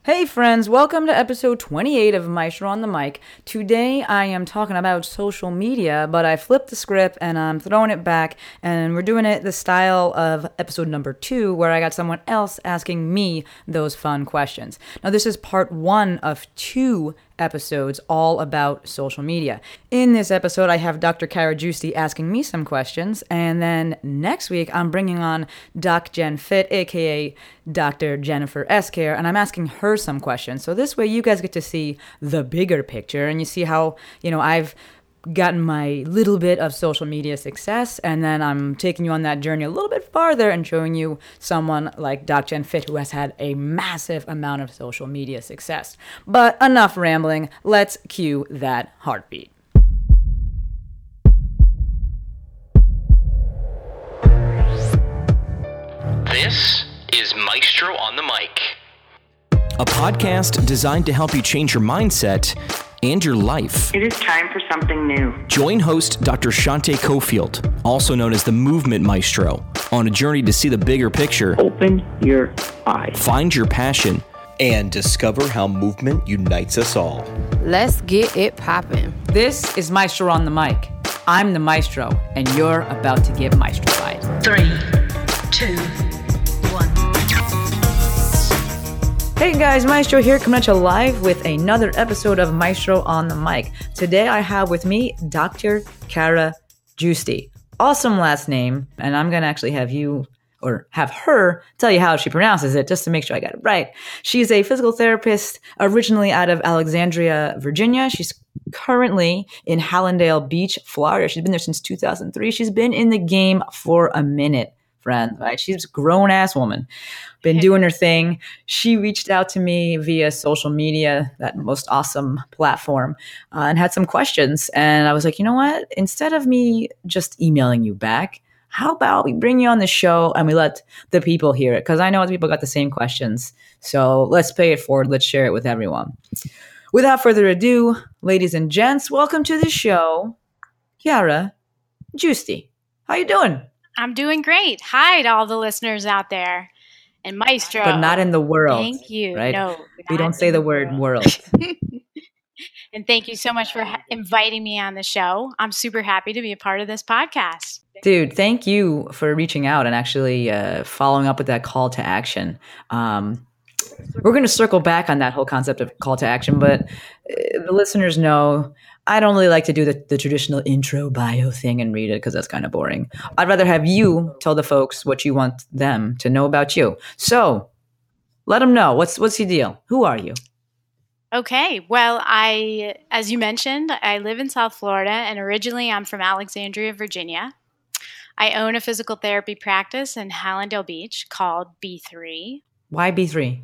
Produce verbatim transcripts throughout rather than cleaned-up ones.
Hey friends, welcome to episode twenty-eight of Maestro on the Mic. Today I am talking about social media, but I flipped the script and I'm throwing it back, and we're doing it the style of episode number two, where I got someone else asking me those fun questions. Now this is part one of two episodes all about social media. In this episode, I have Doctor Kara Giusti asking me some questions, and then next week I'm bringing on Doc Jen Fit, aka Doctor Jennifer Escare, and I'm asking her some questions. So this way you guys get to see the bigger picture, and you see how, you know, I've gotten my little bit of social media success, and then I'm taking you on that journey a little bit farther and showing you someone like Doc Jen Fit who has had a massive amount of social media success. But enough rambling, let's cue that heartbeat. This is Maestro on the Mic, a podcast designed to help you change your mindset and your life. It is time for something new. Join host Doctor Shante Cofield, also known as the Movement Maestro, on a journey to see the bigger picture, Open your eyes. find your passion, and discover how movement unites us all. Let's get it poppin'. This is Maestro on the Mic. I'm the Maestro, and you're about to get maestrofied. Three, two, one. Hey guys, Maestro here, coming at you live with another episode of Maestro on the Mic. Today I have with me Doctor Kara Giusti. Awesome last name, and I'm going to actually have you, or have her, tell you how she pronounces it, just to make sure I got it right. She's a physical therapist originally out of Alexandria, Virginia. She's currently in Hallandale Beach, Florida. She's been there since two thousand three. She's been in the game for a minute, friend, right? She's a grown-ass woman, been doing her thing. She reached out to me via social media, that most awesome platform, uh, and had some questions. And I was like, you know what? Instead of me just emailing you back, how about we bring you on the show and we let the people hear it? Because I know other people got the same questions. So let's pay it forward. Let's share it with everyone. Without further ado, ladies and gents, welcome to the show, Kara Giusti. How you doing? I'm doing great. Hi to all the listeners out there. And Maestro. But not in the world. Thank you. Right? No. We don't say the word world. And thank you so much for ha- inviting me on the show. I'm super happy to be a part of this podcast. Dude, thank you for reaching out and actually uh, following up with that call to action. Um, we're going to circle back on that whole concept of call to action, but uh, the listeners know I don't really like to do the, the traditional intro bio thing and read it because that's kind of boring. I'd rather have you tell the folks what you want them to know about you. So let them know. What's what's your deal? Who are you? Okay. Well, I, as you mentioned, I live in South Florida, and originally I'm from Alexandria, Virginia. I own a physical therapy practice in Hallandale Beach called B three. Why B three?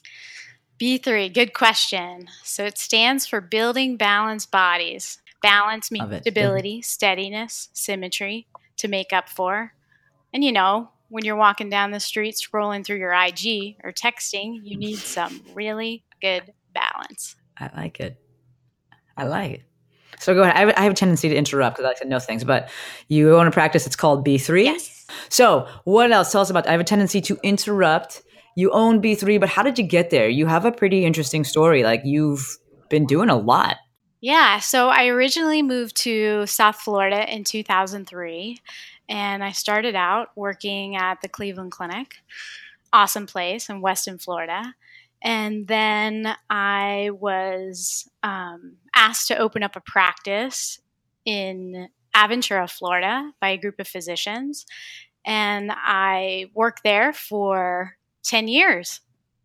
B three, good question. So it stands for Building Balanced Bodies. Balance means stability, steadiness, symmetry to make up for. And you know, when you're walking down the street scrolling through your I G or texting, you need some really good balance. I like it. I like it. So go ahead. I have, I have a tendency to interrupt because I like to know things, but you own a practice. It's called B three. Yes. So what else? Tell us about. I have a tendency to interrupt. You own B three, but how did you get there? You have a pretty interesting story. Like you've been doing a lot. Yeah. So I originally moved to South Florida in two thousand three, and I started out working at the Cleveland Clinic. Awesome place in Weston, Florida. And then I was um, asked to open up a practice in Aventura, Florida by a group of physicians. And I worked there for ten years.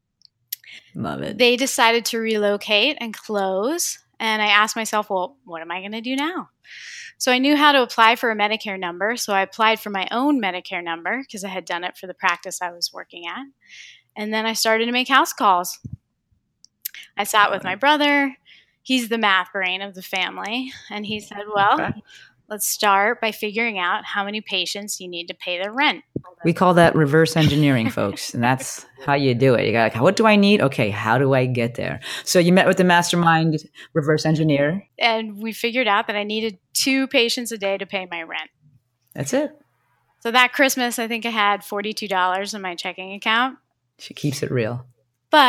Love it. They decided to relocate and close. And I asked myself, well, what am I going to do now? So I knew how to apply for a Medicare number. So I applied for my own Medicare number because I had done it for the practice I was working at. And then I started to make house calls. I sat with my brother. He's the math brain of the family. And he said, well, okay, let's start by figuring out how many patients you need to pay the rent. We call that reverse engineering, folks. And that's how you do it. You got like, what do I need? Okay, how do I get there? So you met with the mastermind reverse engineer. And we figured out that I needed two patients a day to pay my rent. That's it. So that Christmas, I think I had forty-two dollars in my checking account. She keeps it real. But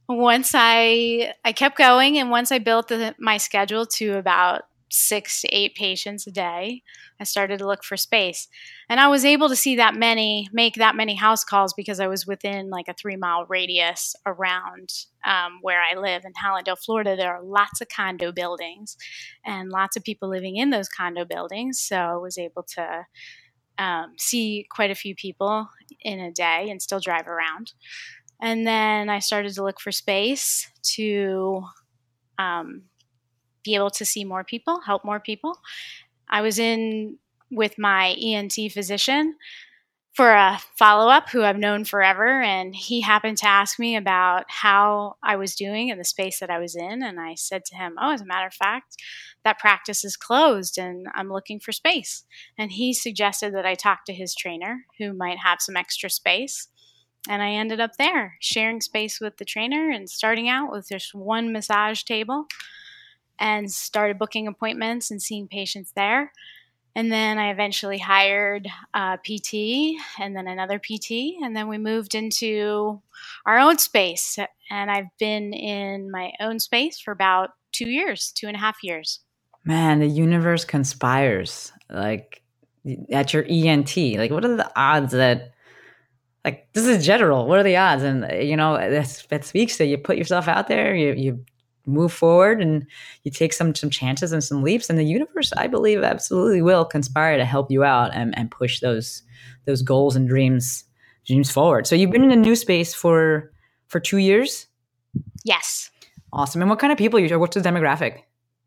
once I I kept going, and once I built the, my schedule to about six to eight patients a day, I started to look for space. And I was able to see that many, make that many house calls because I was within like a three mile radius around um, where I live in Hallandale, Florida. There are lots of condo buildings and lots of people living in those condo buildings. So I was able to um, see quite a few people in a day and still drive around. And then I started to look for space to um, be able to see more people, help more people. I was in with my E N T physician for a follow-up who I've known forever, and he happened to ask me about how I was doing in the space that I was in, and I said to him, oh, as a matter of fact, that practice is closed and I'm looking for space. And he suggested that I talk to his trainer who might have some extra space. And I ended up there sharing space with the trainer and starting out with just one massage table and started booking appointments and seeing patients there. And then I eventually hired a P T and then another P T. And then we moved into our own space. And I've been in my own space for about two years, two and a half years. Man, the universe conspires. Like at your E N T, like what are the odds that, like this is general, what are the odds? And you know, that's, that speaks to you put yourself out there, you, you move forward and you take some some chances and some leaps, and the universe, I believe, absolutely will conspire to help you out and, and push those those goals and dreams dreams forward. So you've been in a new space for for two years? Yes. Awesome. And what kind of people you what's the demographic?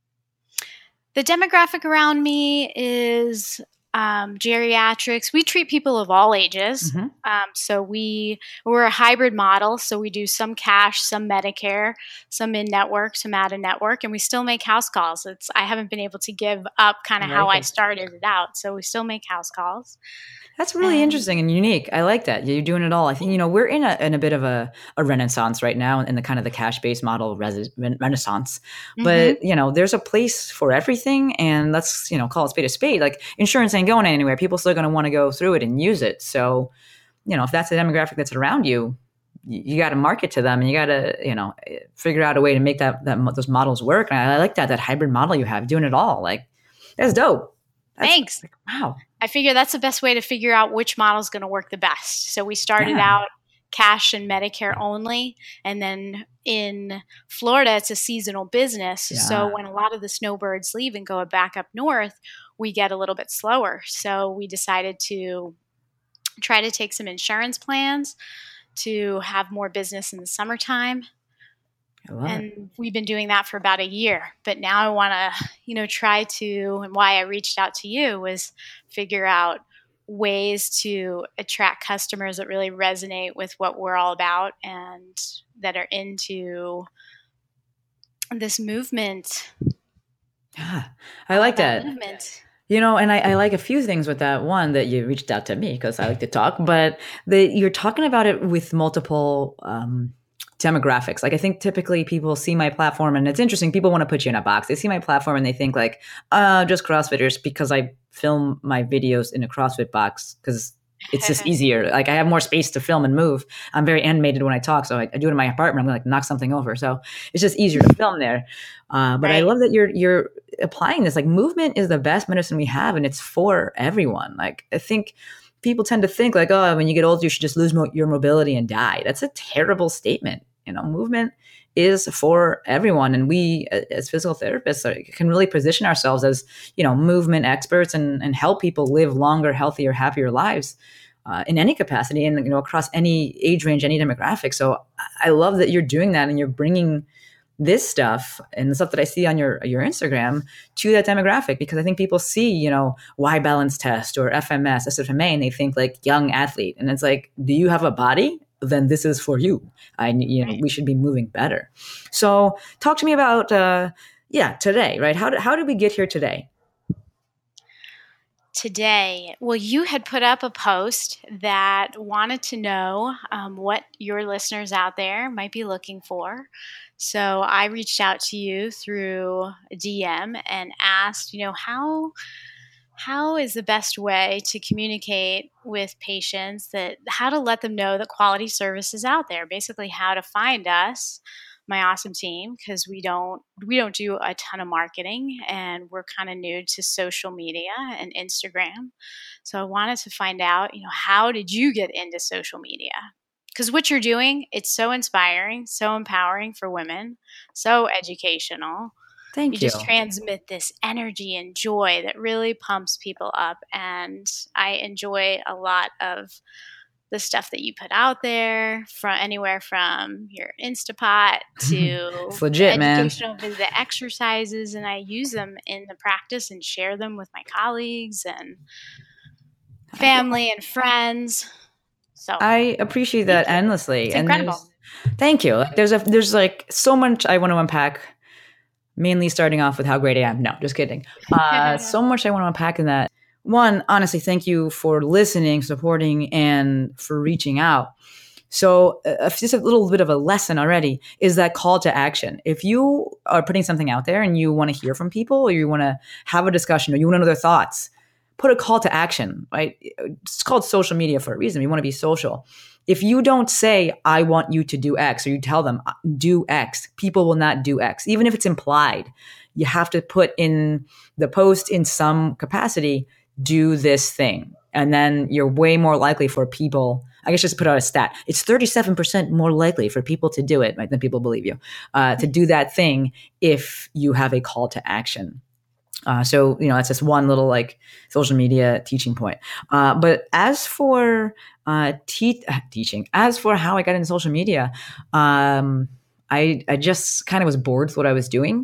The demographic around me is Um, geriatrics. We treat people of all ages. Mm-hmm. Um, so we, we're a hybrid model. So we do some cash, some Medicare, some in-network, some out-of-network, and we still make house calls. It's, I haven't been able to give up kind of I how like I it. started it out. So we still make house calls. That's really And- interesting and unique. I like that. You're doing it all. I think, you know, we're in a in a bit of a, a renaissance right now in the kind of the cash-based model res- renaissance. But, you know, there's a place for everything, and let's, you know, call it spade a spade. Like insurance ain't going anywhere. People are still going to want to go through it and use it. So, you know, if that's the demographic that's around you, you, you got to market to them and you got to, you know, figure out a way to make that, that those models work. And I, I like that, that hybrid model you have, doing it all. Like, that's dope. That's, Thanks. like, wow. I figure that's the best way to figure out which model is going to work the best. So we started Yeah. out cash and Medicare only. And then in Florida, it's a seasonal business. Yeah. So when a lot of the snowbirds leave and go back up north, we get a little bit slower. So we decided to try to take some insurance plans to have more business in the summertime. I love it. And we've been doing that for about a year. But now I want to, you know, try to, and why I reached out to you was figure out ways to attract customers that really resonate with what we're all about and that are into this movement. Yeah, I like that. Movement. You know, and I, I like a few things with that. One, that you reached out to me because I like to talk, but the, you're talking about it with multiple um, demographics. Like I think typically people see my platform, and it's interesting. People want to put you in a box. They see my platform and they think like, uh, just CrossFitters, because I film my videos in a CrossFit box because it's just easier. Like I have more space to film and move. I'm very animated when I talk, so I, I do it in my apartment. I'm gonna like knock something over, so it's just easier to film there. Uh, but I Right. love that you're you're applying this. Like movement is the best medicine we have, and it's for everyone. Like I think people tend to think like, oh, when you get older, you should just lose mo- your mobility and die. That's a terrible statement. You know, movement is for everyone, and we as physical therapists are, can really position ourselves as, you know, movement experts and, and help people live longer, healthier, happier lives uh, in any capacity and, you know, across any age range, any demographic. So I love that you're doing that and you're bringing this stuff and the stuff that I see on your your Instagram to that demographic, because I think people see, you know, Y balance test or F M S, S F M A, and they think like young athlete, and it's like, do you have a body? Then this is for you. I, you know, we should be moving better. So talk to me about, uh, yeah, today, right? How did, how did we get here today? Today, well, you had put up a post that wanted to know um, what your listeners out there might be looking for. So I reached out to you through a D M and asked, you know, how how is the best way to communicate with patients, that how to let them know that quality service is out there, basically how to find us, my awesome team, because we don't we don't do a ton of marketing, and we're kind of new to social media and Instagram. So I wanted to find out, you know, how did you get into social media? Because what you're doing, it's so inspiring, so empowering for women, so educational. Thank You you. just transmit this energy and joy that really pumps people up. And I enjoy a lot of the stuff that you put out there, from anywhere from your Instapot to It's legit, man. educational, the exercises, and I use them in the practice and share them with my colleagues and family and friends. So I appreciate that Thank you. endlessly. It's And incredible. there's- Thank you. Like, there's a there's like so much I want to unpack. Mainly starting off with how great I am. No, just kidding. Uh, so much I want to unpack in that. One, honestly, thank you for listening, supporting, and for reaching out. So uh, just a little bit of a lesson already is that call to action. If you are putting something out there and you want to hear from people, or you want to have a discussion, or you want to know their thoughts, put a call to action, right? It's called social media for a reason. We want to be social. If you don't say, I want you to do X, or you tell them, do X, people will not do X. Even if it's implied, you have to put in the post in some capacity, do this thing. And then you're way more likely for people, I guess just put out a stat. It's thirty-seven percent more likely for people to do it, right, than people believe you, uh, to do that thing if you have a call to action. Uh, so, you know, that's just one little like social media teaching point. Uh, but as for uh, te- teaching, as for how I got into social media, um, I, I just kind of was bored with what I was doing,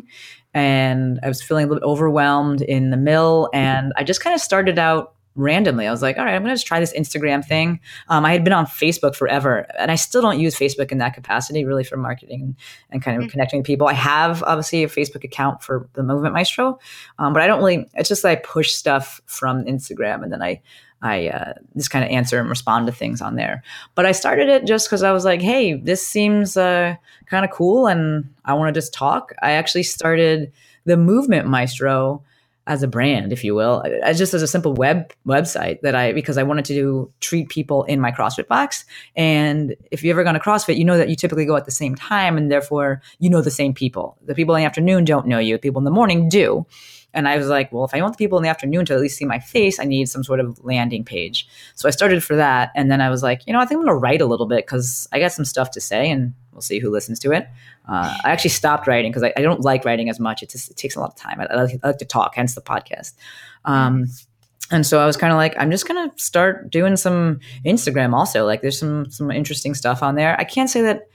and I was feeling a little bit overwhelmed in the mill. And I just kind of started out randomly. I was like, all right, I'm going to just try this Instagram thing. Um, I had been on Facebook forever, and I still don't use Facebook in that capacity, really, for marketing and, and kind of mm-hmm. connecting with people. I have obviously a Facebook account for the Movement Maestro, um, but I don't really, it's just that I push stuff from Instagram, and then I, I uh, just kind of answer and respond to things on there. But I started it just because I was like, hey, this seems uh, kind of cool, and I want to just talk. I actually started the Movement Maestro as a brand, if you will, as just as a simple web website that I, because I wanted to do, treat people in my CrossFit box. And if you've ever gone to CrossFit, you know that you typically go at the same time, and therefore you know the same people. The people in the afternoon don't know you. People in the morning do. And I was like, well, if I want the people in the afternoon to at least see my face, I need some sort of landing page. So I started for that. And then I was like, you know, I think I'm going to write a little bit because I got some stuff to say, and we'll see who listens to it. Uh, I actually stopped writing because I, I don't like writing as much. It just it takes a lot of time. I, I, like, I like to talk, hence the podcast. Um, and so I was kind of like, I'm just going to start doing some Instagram also. Like there's some some interesting stuff on there. I can't say that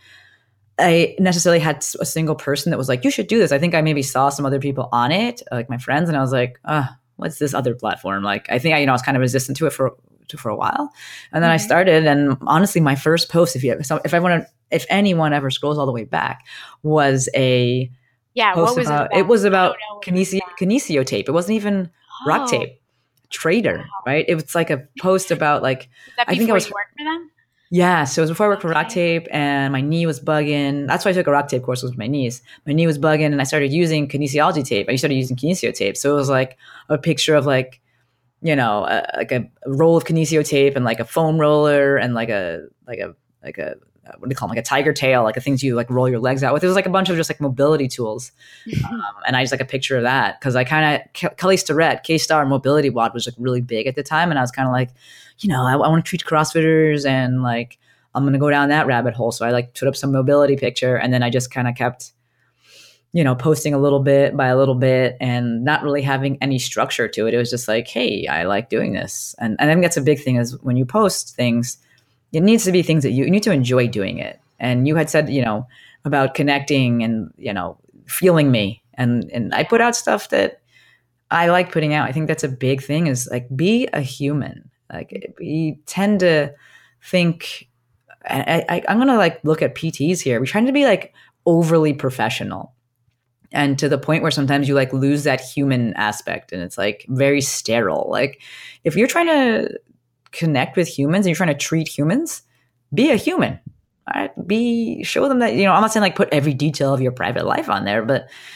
I necessarily had a single person that was like, you should do this. I think I maybe saw some other people on it, like my friends, and I was like, uh, what's this other platform? Like, I think I, you know, I was kind of resistant to it for to, for a while. And then mm-hmm. I started, and honestly, my first post, if you so if I want to, if anyone ever scrolls all the way back, was a yeah, post what was about, it about? It was about kinesio, kinesio tape. It wasn't even oh. rock tape. Trader, wow. Right? It was like a post about like, was that I think I was you worked for them? Yeah, so it was before I worked for Rock Tape, and my knee was bugging. That's why I took a Rock Tape course, was my knees. My knee was bugging, and I started using kinesiology tape. I started using kinesio tape. So it was like a picture of like, you know, a, like a roll of kinesio tape and like a foam roller and like a like a like a what do you call them? Like a tiger tail, like the things you like roll your legs out with. It was like a bunch of just like mobility tools, um, and I just like a picture of that because I kind of Kelly Starrett, K-Star Mobility Wad was like really big at the time, and I was kind of like, you know, I, I want to treat CrossFitters, and like I'm gonna go down that rabbit hole. So I like put up some mobility picture, and then I just kind of kept, you know, posting a little bit by a little bit, and not really having any structure to it. It was just like, hey, I like doing this, and, and I think that's a big thing is when you post things, it needs to be things that you, you need to enjoy doing it. And you had said, you know, about connecting and, you know, feeling me. And, and I put out stuff that I like putting out. I think that's a big thing is like, be a human. Like we tend to think, I, I, I'm going to like look at P Ts here. We're trying to be like overly professional. And to the point where sometimes you like lose that human aspect and it's like very sterile. Like if you're trying to connect with humans and you're trying to treat humans, be a human. All right? Be show them that, you know, I'm not saying like put every detail of your private life on there, but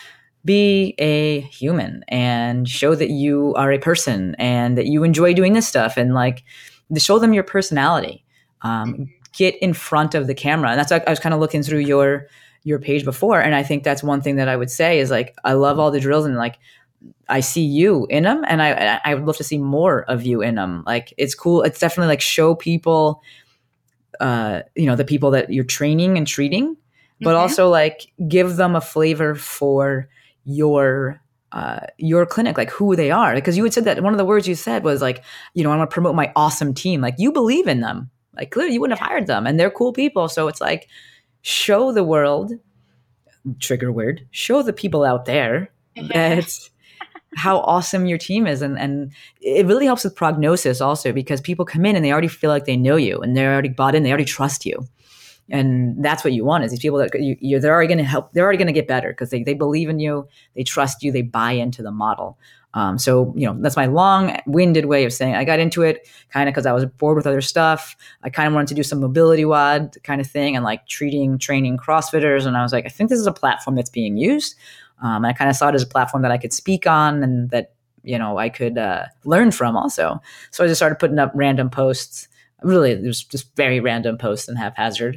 be a human and show that you are a person and that you enjoy doing this stuff, and like to show them your personality. Um, get in front of the camera. And that's like, I was kind of looking through your your page before, and I think that's one thing that I would say is like, I love all the drills, and like I see you in them, and I I would love to see more of you in them. Like, it's cool. It's definitely like show people, uh, you know, the people that you're training and treating, but mm-hmm. also like give them a flavor for your uh, your clinic, like who they are. Because you had said that one of the words you said was like, you know, I want to promote my awesome team. Like, you believe in them. Like, clearly you wouldn't have hired them, and they're cool people. So it's like, show the world, trigger word, show the people out there that how awesome your team is. And, and it really helps with prognosis also, because people come in and they already feel like they know you, and they're already bought in, they already trust you. And that's what you want, is these people that you, you're, they're already going to help, they're already going to get better because they, they believe in you, they trust you, they buy into the model. Um, so, you know, that's my long-winded way of saying I got into it kind of because I was bored with other stuff. I kind of wanted to do some mobility W O D kind of thing, and like treating, training CrossFitters. And I was like, I think this is a platform that's being used. Um, and I kind of saw it as a platform that I could speak on and that, you know, I could uh, learn from also. So I just started putting up random posts. Really, it was just very random posts and haphazard.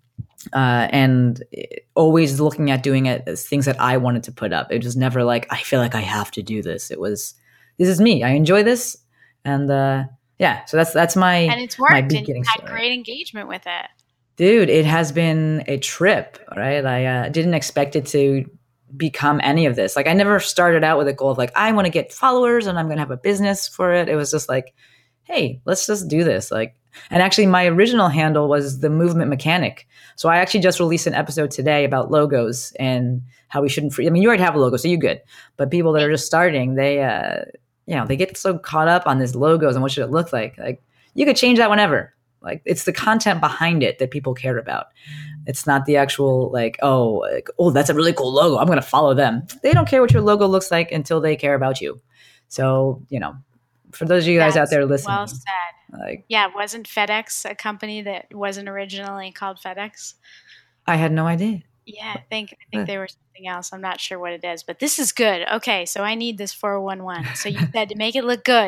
Uh, and always looking at doing it as things that I wanted to put up. It was never like, I feel like I have to do this. It was, this is me. I enjoy this. And uh, yeah, so that's that's my And it's worked, my and you beginning had story. great engagement with it. Dude, it has been a trip, right? I uh, didn't expect it to become any of this. Like, I never started out with a goal of like, I want to get followers and I'm going to have a business for it. It was just like, hey, let's just do this. Like, and actually my original handle was The Movement Mechanic. So I actually just released an episode today about logos and how we shouldn't free. I mean, you already have a logo, so you're good. But people that are just starting, they, uh, you know, they get so caught up on these logos and what should it look like. Like, you could change that whenever. Like, it's the content behind it that people care about. It's not the actual like, oh, like, oh, that's a really cool logo, I'm going to follow them. They don't care what your logo looks like until they care about you. So, you know, for those of you guys That's out there listening. well said. Like, yeah, wasn't FedEx a company that wasn't originally called FedEx? I had no idea. Yeah, I think I think they were something else. I'm not sure what it is, but this is good. Okay, so I need this four one one. So you said to make it look good,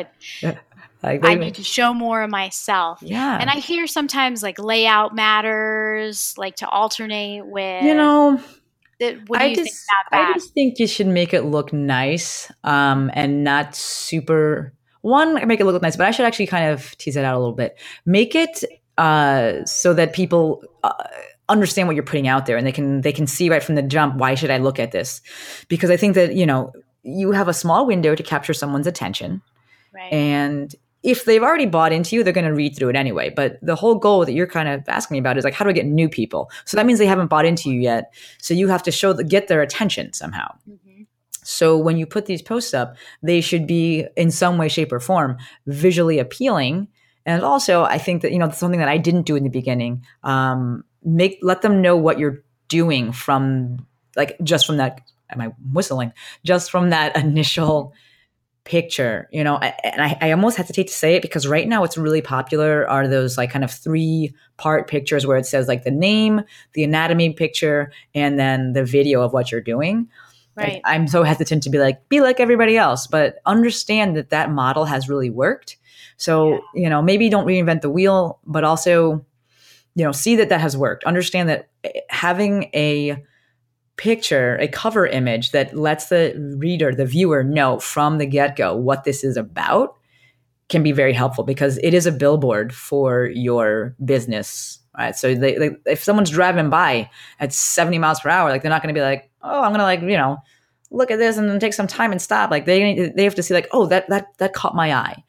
like I need to show more of myself. Yeah. And I hear sometimes like layout matters, like to alternate with. You know, the, what do I you just think about that? I just think you should make it look nice, um, and not super. One, make it look nice, but I should actually kind of tease it out a little bit. Make it uh, so that people uh, understand what you're putting out there, and they can they can see right from the jump, why should I look at this? Because I think that, you know, you have a small window to capture someone's attention, Right. and if they've already bought into you, they're going to read through it anyway. But the whole goal that you're kind of asking me about is like, how do I get new people? So that means they haven't bought into you yet. So you have to show the, get their attention somehow. Mm-hmm. So when you put these posts up, they should be in some way, shape, or form visually appealing. And also, I think that, you know, something that I didn't do in the beginning, um, make let them know what you're doing from, like, just from that, am I whistling? Just from that initial picture, you know. And I, I almost hesitate to say it because right now what's really popular are those like kind of three part pictures where it says like the name, the anatomy picture, and then the video of what you're doing. Right. Like, I'm so hesitant to be like, be like everybody else, but understand that that model has really worked. So, yeah. you know, maybe don't reinvent the wheel, but also, you know, see that that has worked. Understand that having a picture, a cover image that lets the reader, the viewer know from the get-go what this is about can be very helpful, because it is a billboard for your business. Right. So they, they, if someone's driving by at seventy miles per hour, like, they're not going to be like, oh, I'm going to like, you know, look at this and then take some time and stop. Like, they, they have to see like, oh, that, that, that caught my eye.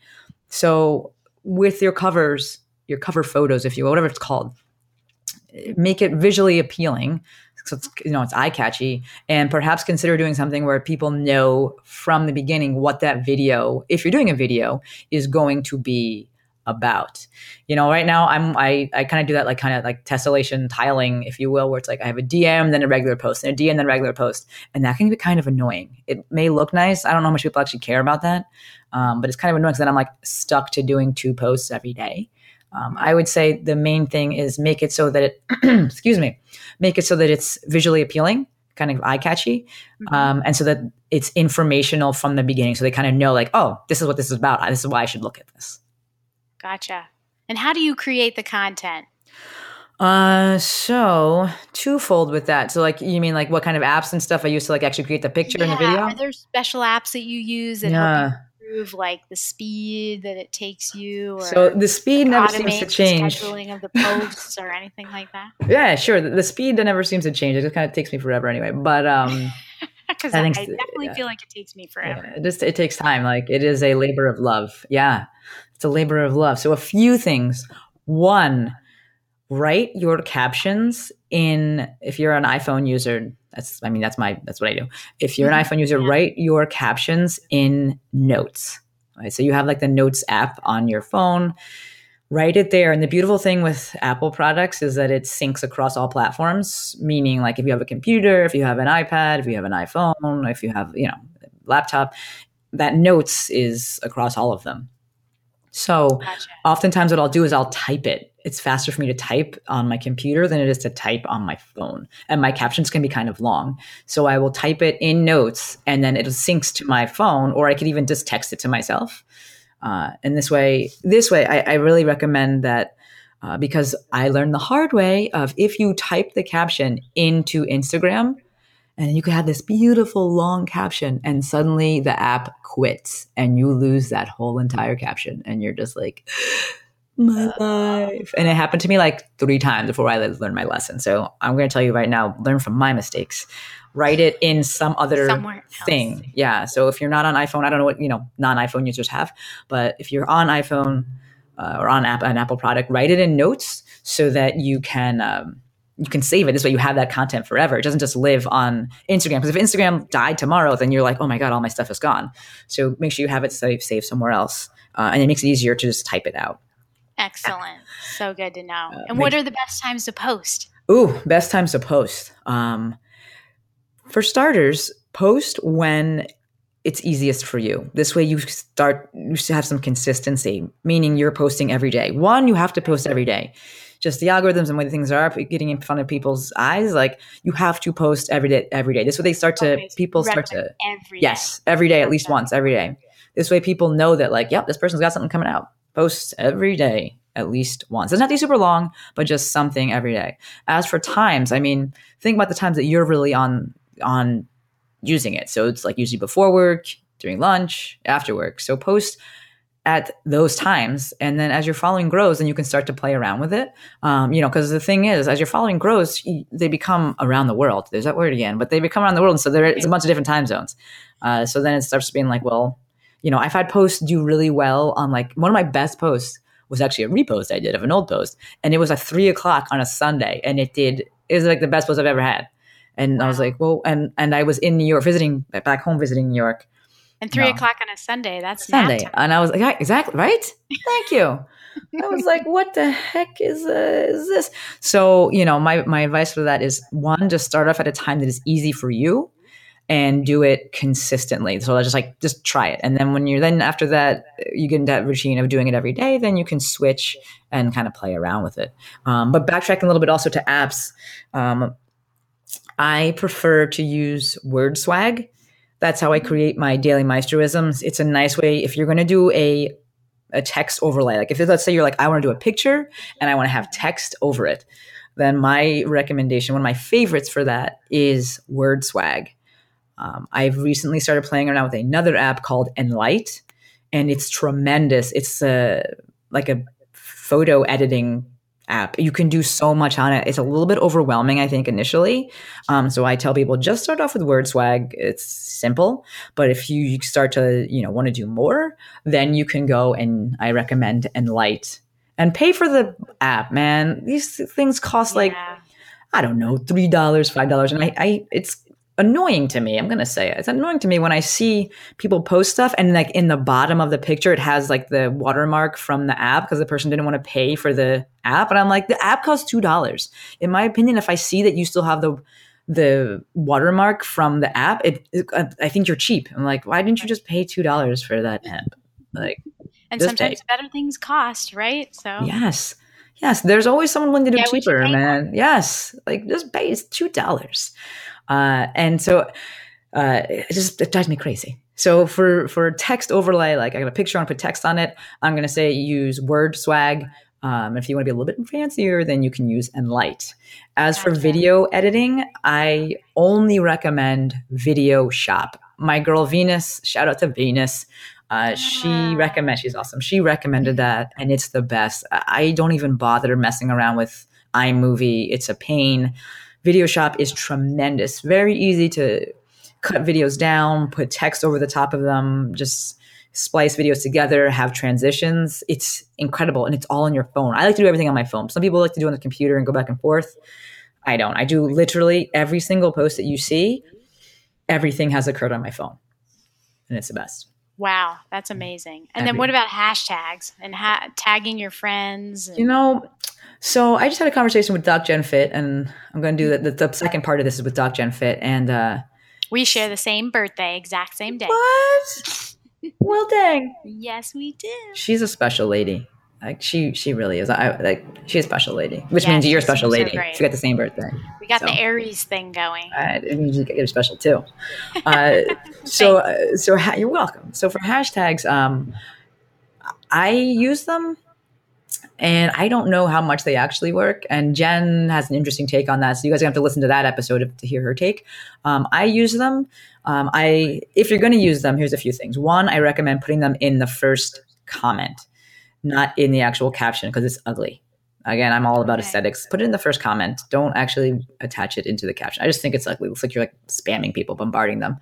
So with your covers, your cover photos, if you will, whatever it's called, make it visually appealing. So it's, you know, it's eye catchy, and perhaps consider doing something where people know from the beginning what that video, if you're doing a video, is going to be about. You know, right now I'm I, I kind of do that like kind of like tessellation tiling, if you will, where it's like I have a D M, then a regular post, and a D M, then a regular post, and that can be kind of annoying. It may look nice. I don't know how much people actually care about that, um, but it's kind of annoying because then I'm like stuck to doing two posts every day. Um, I would say the main thing is make it so that it, excuse me, make it so that it's visually appealing, kind of eye catchy. Mm-hmm. Um, and so that it's informational from the beginning. So they kind of know like, oh, this is what this is about. This is why I should look at this. Gotcha. And how do you create the content? Uh, so twofold with that. So like, you mean like what kind of apps and stuff I use to like actually create the picture yeah, in the video? Are there special apps that you use that yeah. help you improve like the speed that it takes you? Or so the speed never seems to change. The scheduling of the posts or anything like that? Yeah, sure. The, the speed never seems to change. It just kind of takes me forever anyway. But um, because I, I, I definitely yeah. feel like it takes me forever. Yeah, it just it takes time. Like it is a labor of love. Yeah, it's a labor of love. So a few things. One, write your captions in, if you're an iPhone user, that's, I mean, that's my, that's what I do. If you're an iPhone user, write your captions in Notes. Right? So you have like the Notes app on your phone, write it there. And the beautiful thing with Apple products is that it syncs across all platforms, meaning like if you have a computer, if you have an iPad, if you have an iPhone, if you have, you know, laptop, that Notes is across all of them. So gotcha. Oftentimes what I'll do is I'll type it. It's faster for me to type on my computer than it is to type on my phone. And my captions can be kind of long. So I will type it in Notes and then it syncs to my phone, or I could even just text it to myself. Uh, and this way, this way, I, I really recommend that uh, because I learned the hard way of if you type the caption into Instagram, and you could have this beautiful long caption and suddenly the app quits and you lose that whole entire caption. And you're just like, my life. And it happened to me like three times before I learned my lesson. So I'm going to tell you right now, learn from my mistakes. Write it in some other thing. Yeah. So if you're not on iPhone, I don't know what, you know, non-iPhone users have, but if you're on iPhone uh, or on app, an Apple product, write it in Notes so that you can, um, you can save it. This way you have that content forever. It doesn't just live on Instagram. Because if Instagram died tomorrow, then you're like, oh my God, all my stuff is gone. So make sure you have it saved, saved somewhere else. Uh, and it makes it easier to just type it out. Excellent. So good to know. Uh, and what are the best times to post? Ooh, best times to post. Um, for starters, post when it's easiest for you. This way you start, you have some consistency, meaning you're posting every day. One, you have to post every day. Just the algorithms and the way things are getting in front of people's eyes, like you have to post every day, every day. This way they start to, okay, so people start to, every yes, every day, at least once, every day. This way people know that like, yep, this person's got something coming out. Post every day, at least once. It doesn't have to be super long, but just something every day. As for times, I mean, think about the times that you're really on, on using it. So it's like usually before work, during lunch, after work. So post at those times. And then as your following grows, then you can start to play around with it. Um, you know, because the thing is, as your following grows, they become around the world. There's that word again, but they become around the world. And so there's a bunch of different time zones. Uh, so then it starts being like, well, you know, I've had posts do really well on like, one of my best posts was actually a repost I did of an old post. And it was at three o'clock on a Sunday. And it did, it was like the best post I've ever had. And wow. I was like, well, and, and I was in New York visiting, back home visiting New York. And three no. o'clock on a Sunday, that's Sunday. And I was like, yeah, exactly, right? Thank you. I was like, what the heck is, uh, is this? So, you know, my, my advice for that is one, just start off at a time that is easy for you and do it consistently. So I just like, just try it. And then when you're then after that, you get into that routine of doing it every day, then you can switch and kind of play around with it. Um, but backtracking a little bit also to apps, um, I prefer to use WordSwag. That's how I create my daily maestroisms. It's a nice way if you're going to do a a text overlay. Like if let's say you're like, I want to do a picture and I want to have text over it, then my recommendation, one of my favorites for that is WordSwag. Um, I've recently started playing around with another app called Enlight, and it's tremendous. It's a, like a photo editing app. You can do so much on it. It's a little bit overwhelming, I think, initially. Um, so I tell people just start off with WordSwag. It's simple, but if you start to, you know, want to do more, then you can go and I recommend Enlight and pay for the app, man. These things cost like, yeah. I don't know, three dollars, five dollars. And I, I, it's annoying to me. I'm going to say it. It's annoying to me when I see people post stuff and like in the bottom of the picture, it has like the watermark from the app because the person didn't want to pay for the app. And I'm like, the app costs two dollars. In my opinion, if I see that you still have the the watermark from the app, it, it I think you're cheap. I'm like, why didn't you just pay two dollars for that app? Like, and sometimes pay. Better things cost, right? So yes. Yes. There's always someone willing to do yeah, cheaper, man. Yes. Like just pay it's two dollars. Uh, and so uh, it just it drives me crazy. So for, for text overlay, like I got a picture, I want to put text on it. I'm going to say use Word Swag. Um, if you want to be a little bit fancier, then you can use Enlight. As for video editing, I only recommend Video Shop. My girl Venus, shout out to Venus. Uh, she recommends, she's awesome. She recommended that, and it's the best. I don't even bother messing around with iMovie. It's a pain. Video Shop is tremendous. Very easy to cut videos down, put text over the top of them, just splice videos together, have transitions. It's incredible, and it's all on your phone. I like to do everything on my phone. Some people like to do it on the computer and go back and forth. I don't. I do literally every single post that you see. Everything has occurred on my phone, and it's the best. Wow, that's amazing. And Every- then what about hashtags and ha- tagging your friends? And- You know, so I just had a conversation with Doc Gen Fit, and I'm going to do the, the, the second part of this is with Doc Gen Fit, and uh, we share the same birthday, exact same day. what? Well, dang. Yes, we do. She's a special lady. Like she, she really is. I like she's a special lady, which Yeah, means you're a she's special so lady. great. If you got the same birthday. We got So. the Aries thing going. Uh, it means you get special too. Uh, so, uh, so ha- you're welcome. So for hashtags, um, I use them, and I don't know how much they actually work. And Jen has an interesting take on that, so you guys are gonna have to listen to that episode to hear her take. Um, I use them. Um, I, if you're going to use them, here's a few things. One, I recommend putting them in the first comment, not in the actual caption, because it's ugly. Again, I'm all about Okay. aesthetics. Put it in the first comment. Don't actually attach it into the caption. I just think it's ugly. It looks like you're like spamming people, bombarding them.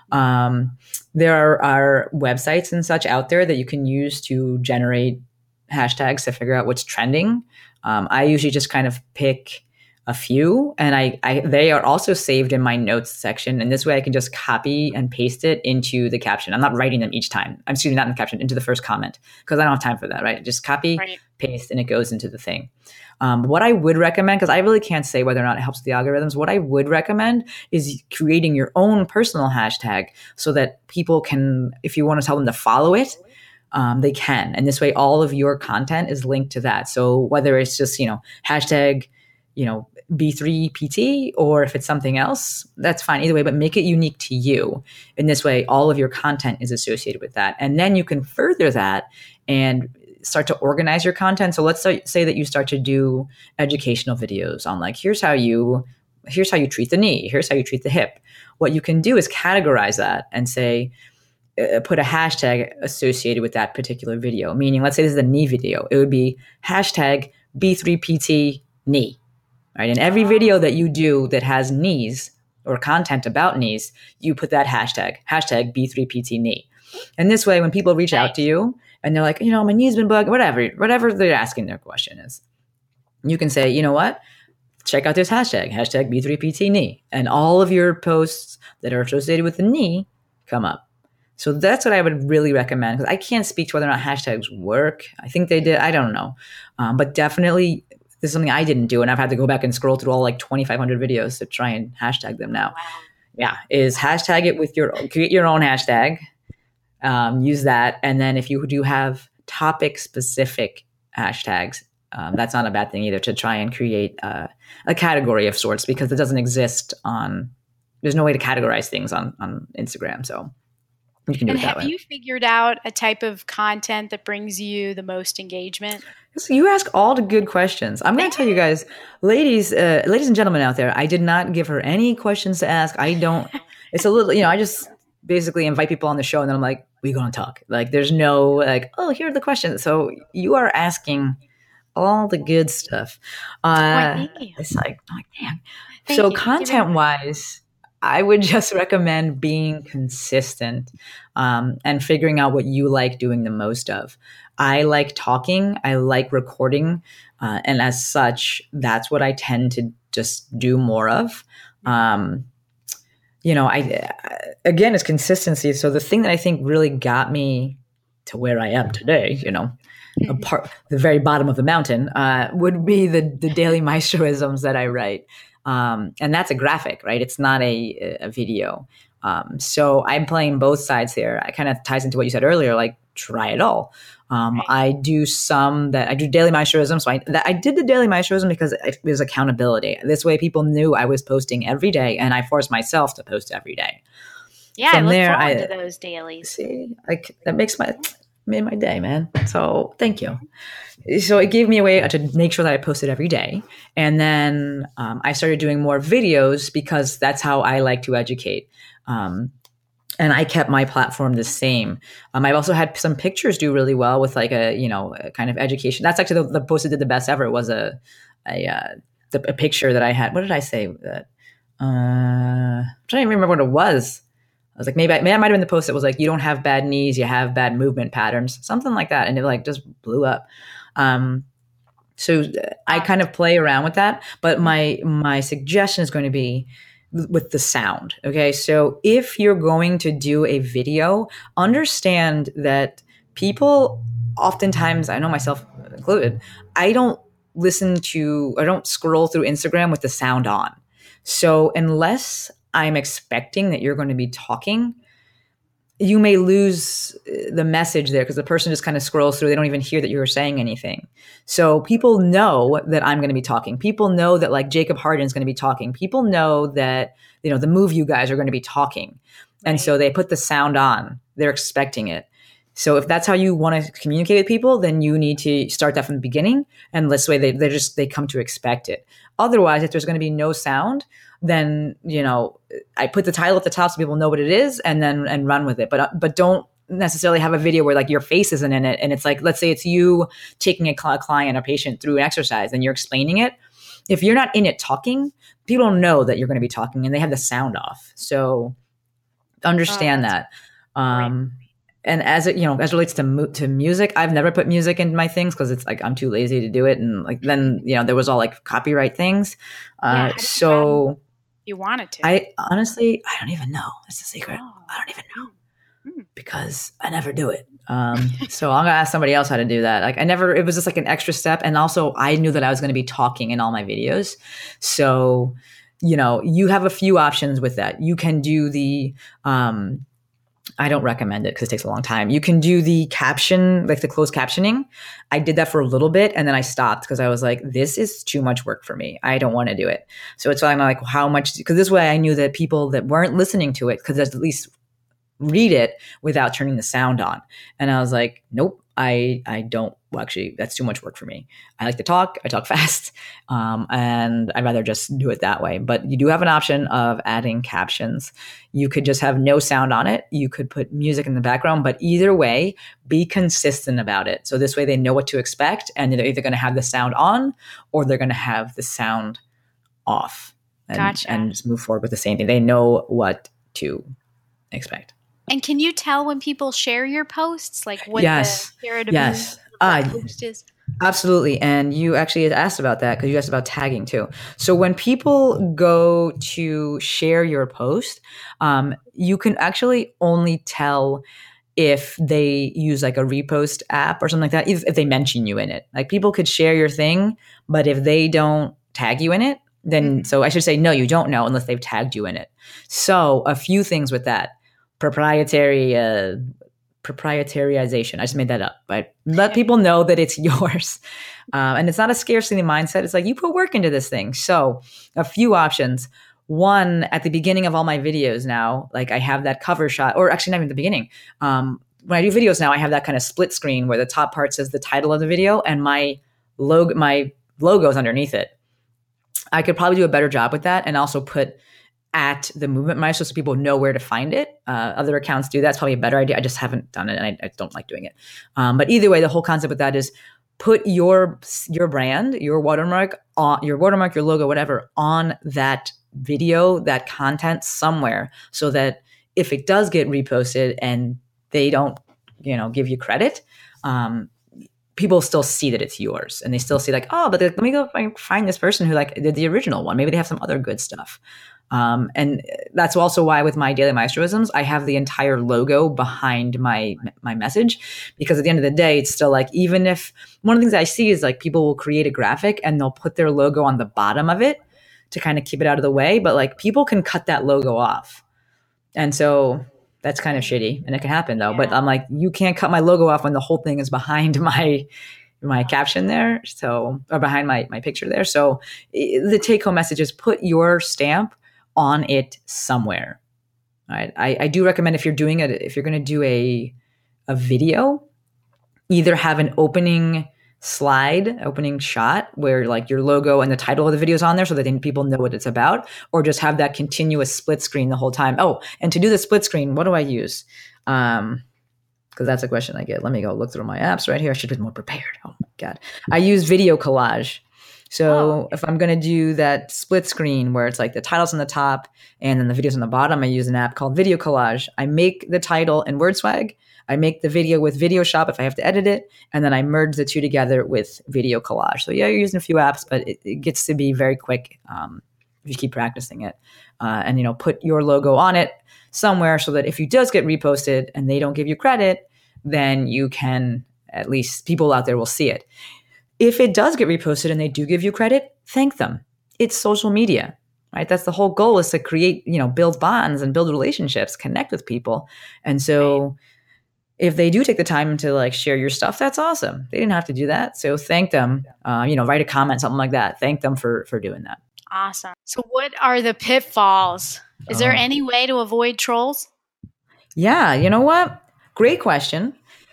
Um, there are, are websites and such out there that you can use to generate hashtags to figure out what's trending. Um, I usually just kind of pick a few, and I, I they are also saved in my notes section, and this way I can just copy and paste it into the caption. I'm not writing them each time. I'm excuse me, not in the caption, into the first comment, because I don't have time for that, right? Just copy, Right. paste, and it goes into the thing. Um, what I would recommend, because I really can't say whether or not it helps with the algorithms, what I would recommend is creating your own personal hashtag so that people can, if you want to tell them to follow it, um, they can. And this way, all of your content is linked to that. So whether it's just, you know, hashtag, you know, B three P T, or if it's something else, that's fine either way, but make it unique to you. In this way, all of your content is associated with that. And then you can further that and start to organize your content. So let's say that you start to do educational videos on like, here's how you, here's how you treat the knee. Here's how you treat the hip. What you can do is categorize that and say, uh, put a hashtag associated with that particular video. Meaning, let's say this is a knee video. It would be hashtag B three P T knee. Right. And every video that you do that has knees or content about knees, you put that hashtag, hashtag B three P T knee. And this way, when people reach out to you and they're like, you know, my knee's been bugged, whatever, whatever they're asking their question is, you can say, you know what? Check out this hashtag, hashtag B three P T knee. And all of your posts that are associated with the knee come up. So that's what I would really recommend, because I can't speak to whether or not hashtags work. I think they did. I don't know. Um, but definitely, this is something I didn't do, and I've had to go back and scroll through all like twenty-five hundred videos to try and hashtag them now. Wow. Yeah, is hashtag it with your, create your own hashtag, um, use that. And then if you do have topic specific hashtags, um, that's not a bad thing either, to try and create uh, a category of sorts, because it doesn't exist on, there's no way to categorize things on, on Instagram. So you can do And it that have way. you figured out a type of content that brings you the most engagement? So you ask all the good questions. I'm going to tell you guys, ladies, uh, ladies and gentlemen out there, I did not give her any questions to ask. I don't, it's a little, you know, I just basically invite people on the show and then I'm like, we're going to talk. Like, there's no like, oh, here are the questions. So you are asking all the good stuff. Uh, Why, thank you. It's like, oh, man. Thank So you. Thank you very content wise, I would just recommend being consistent um, and figuring out what you like doing the most of. I like talking. I like recording. Uh, and as such, that's what I tend to just do more of. Um, you know, I, again, it's consistency. So the thing that I think really got me to where I am today, you know, a part, the very bottom of the mountain, uh, would be the, the daily maestroisms that I write. Um, and that's a graphic, right? It's not a, a video. Um, so I'm playing both sides here. It kind of ties into what you said earlier. Like, try it all. Um, I do some that I do daily maestroism. So I, that, I did the daily maestroism because it was accountability. This way people knew I was posting every day, and I forced myself to post every day. Yeah, From I look there, forward I- to those dailies. See, like that makes my made my day, man. So thank you. So it gave me a way to make sure that I posted every day. And then um, I started doing more videos because that's how I like to educate. Um, and I kept my platform the same. Um, I've also had some pictures do really well with like a, you know, a kind of education. That's actually the, the post that did the best ever was a, a, uh, the, a picture that I had. What did I say? That uh, I'm trying to remember what it was. I was like, maybe I, maybe I might have been the post that was like, you don't have bad knees, you have bad movement patterns, something like that. And it like just blew up. Um, so I kind of play around with that, but my, my suggestion is going to be with the sound. Okay. So if you're going to do a video, understand that people oftentimes, I know myself included, I don't listen to, I don't scroll through Instagram with the sound on. So unless I'm expecting that you're going to be talking, you may lose the message there because the person just kind of scrolls through. They don't even hear that you're saying anything. So people know that I'm going to be talking. People know that like Jacob Harden's going to be talking. People know that, you know, the Move You guys are going to be talking. And so they put the sound on. They're expecting it. So if that's how you want to communicate with people, then you need to start that from the beginning. And this way they they just they come to expect it. Otherwise, if there's going to be no sound, then, you know, I put the title at the top so people know what it is and then and run with it. But but don't necessarily have a video where like your face isn't in it. And it's like, let's say it's you taking a, cl- a client or patient through an exercise and you're explaining it. If you're not in it talking, people don't know that you're going to be talking and they have the sound off. So understand Oh, that. Um, and as it, you know, as it relates to mu- to music, I've never put music in my things because it's like I'm too lazy to do it. And like then, you know, there was all like copyright things. Yeah, Uh, how did you so You wanted to. I honestly, I don't even know. That's the secret. Oh. I don't even know Hmm. because I never do it. Um, so I'm gonna ask somebody else how to do that. Like I never, it was just like an extra step. And also I knew that I was going to be talking in all my videos. So, you know, you have a few options with that. You can do the, um, I don't recommend it because it takes a long time. You can do the caption, like the closed captioning. I did that for a little bit and then I stopped because I was like, this is too much work for me. I don't want to do it. So it's I'm like, how much? Because this way I knew that people that weren't listening to it could at least read it without turning the sound on. And I was like, nope, I I don't. Well, actually, that's too much work for me. I like to talk. I talk fast, um, and I'd rather just do it that way. But you do have an option of adding captions. You could just have no sound on it. You could put music in the background. But either way, be consistent about it. So this way, they know what to expect, and they're either going to have the sound on or they're going to have the sound off, and, Gotcha. and just move forward with the same thing. They know what to expect. And can you tell when people share your posts, like what Yes. the heritability Yes. of that Uh, post is? Absolutely. And you actually had asked about that because you asked about tagging too. So when people go to share your post, um, you can actually only tell if they use like a repost app or something like that, if, if they mention you in it. Like people could share your thing, but if they don't tag you in it, then so I should say, no, you don't know unless they've tagged you in it. So a few things with that. Proprietary uh, proprietarization. I just made that up, but let people know that it's yours. Um, and it's not a scarcity mindset. It's like you put work into this thing. So a few options. One, at the beginning of all my videos now, like I have that cover shot, or actually not even the beginning. Um, when I do videos now, I have that kind of split screen where the top part says the title of the video and my logo, my logo is underneath it. I could probably do a better job with that and also put at the Movement Maestro so people know where to find it. Uh, other accounts do that. It's probably a better idea. I just haven't done it and I, I don't like doing it. Um, but either way, the whole concept with that is put your your brand, your watermark, on your watermark, your logo, whatever, on that video, that content somewhere so that if it does get reposted and they don't, you know, give you credit, um, people still see that it's yours and they still see like, oh, but let me go find this person who like did the original one. Maybe they have some other good stuff. Um, and that's also why with my daily maestroisms, I have the entire logo behind my my message, because at the end of the day, it's still like, even if one of the things I see is like people will create a graphic and they'll put their logo on the bottom of it to kind of keep it out of the way. But like people can cut that logo off. And so That's kind of shitty, and it can happen though. Yeah. But I'm like, you can't cut my logo off when the whole thing is behind my my caption there, so or behind my my picture there. So the take home message is put your stamp on it somewhere. Right? I, I do recommend if you're doing it, if you're going to do a a video, either have an opening slide, opening shot where like your logo and the title of the video is on there so that then people know what it's about, or just have that continuous split screen the whole time. Oh, and to do the split screen, what do I use? Um, because that's a question I get. Let me go look through my apps right here. I should be more prepared. Oh my God. I use Video Collage. So oh. if I'm going to do that split screen where it's like the title's on the top and then the video's on the bottom, I use an app called Video Collage. I make the title in WordSwag. I make the video with Video Shop if I have to edit it, and then I merge the two together with Video Collage. So yeah, you're using a few apps, but it, it gets to be very quick um, if you keep practicing it. Uh, and, you know, put your logo on it somewhere so that if you does get reposted and they don't give you credit, then you can, at least people out there will see it. If it does get reposted and they do give you credit, thank them. It's social media, right? That's the whole goal, is to create, you know, build bonds and build relationships, connect with people. And so if they do take the time to like share your stuff, that's awesome. They didn't have to do that. So thank them, uh, you know, write a comment, something like that. Thank them for, for doing that. Awesome. So what are the pitfalls? Is there Oh. any way to avoid trolls? Yeah, you know what? Great question.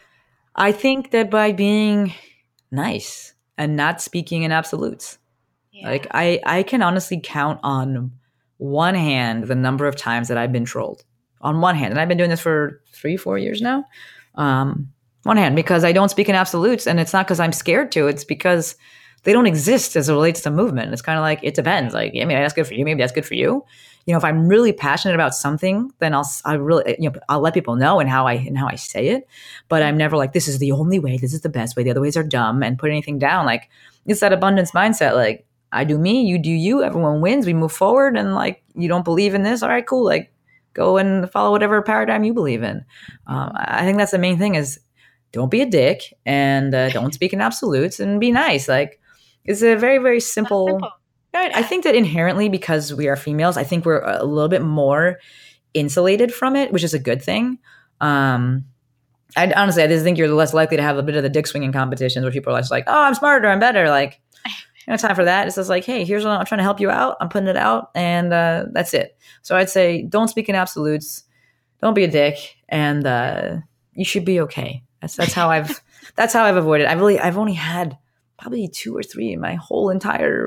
I think that by being nice and not speaking in absolutes. Yeah. Like I, I can honestly count on one hand the number of times that I've been trolled. On one hand. And I've been doing this for three, four years now. Um, one hand, because I don't speak in absolutes. And it's not because I'm scared to. It's because they don't exist as it relates to movement. It's kind of like, it depends. Like, I mean, that's good for you. Maybe that's good for you. You know, if I'm really passionate about something, then I'll, I really, you know, I'll let people know and how I, and how I say it. But I'm never like, this is the only way. This is the best way. The other ways are dumb, and put anything down. Like, it's that abundance mindset. Like, I do me, you do you, everyone wins. We move forward. And like, you don't believe in this. All right, cool. Like, go and follow whatever paradigm you believe in. Um, I think that's the main thing, is don't be a dick, and uh, don't speak in absolutes, and be nice. Like, it's a very, very simple. simple. Right. I think that inherently, because we are females, I think we're a little bit more insulated from it, which is a good thing. Um, I honestly, I just think you're less likely to have a bit of the dick swinging competitions where people are just like, oh, I'm smarter, I'm better. Like, no time for that. It's just like, hey, here's what I'm trying to help you out. I'm putting it out, and uh, that's it. So I'd say don't speak in absolutes. Don't be a dick, and uh, you should be okay. That's that's how I've that's how I've avoided. I really I've only had probably two or three in my whole entire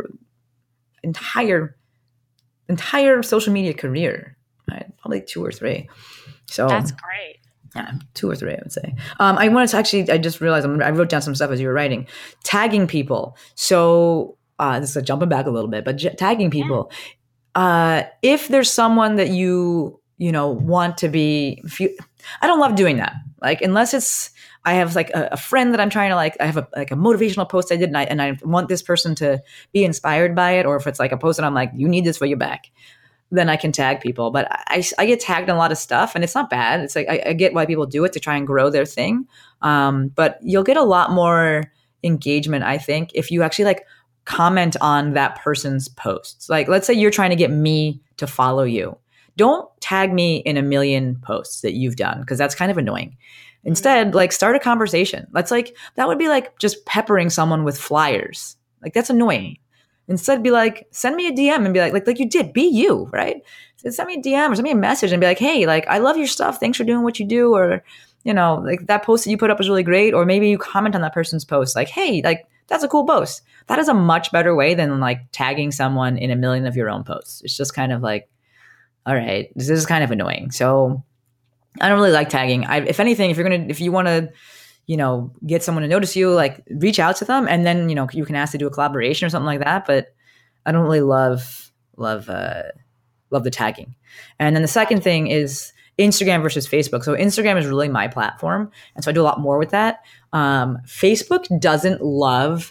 entire entire social media career. Right? Probably two or three. So That's great. Yeah, two or three, I would say. Um, I wanted to actually, I just realized, I wrote down some stuff as you were writing. Tagging people. So uh, this is jumping back a little bit, but j- tagging people. Yeah. Uh, if there's someone that you, you know, want to be, if you, I don't love doing that. Like, unless it's, I have like a, a friend that I'm trying to like, I have a, like a motivational post I did, and I, and I want this person to be inspired by it. Or if it's like a post and I'm like, you need this for your back, then I can tag people. But I, I get tagged in a lot of stuff, and it's not bad. It's like, I, I get why people do it, to try and grow their thing. Um, but you'll get a lot more engagement, I think, if you actually like comment on that person's posts. Like, let's say you're trying to get me to follow you. Don't tag me in a million posts that you've done, because that's kind of annoying. Instead, like, start a conversation. That's like, that would be like just peppering someone with flyers. Like, that's annoying. Instead, be like, send me a D M and be like, like, like you did, be you, right? So send me a D M or send me a message and be like, hey, like, I love your stuff. Thanks for doing what you do. Or, you know, like, that post that you put up was really great. Or maybe you comment on that person's post, like, hey, like, that's a cool post. That is a much better way than like tagging someone in a million of your own posts. It's just kind of like, all right, this is kind of annoying. So I don't really like tagging. I, if anything, if you're going to, if you want to, you know, get someone to notice you, like, reach out to them, and then, you know, you can ask to do a collaboration or something like that. But I don't really love, love, uh, love the tagging. And then the second thing is Instagram versus Facebook. So Instagram is really my platform, and so I do a lot more with that. Um, Facebook doesn't love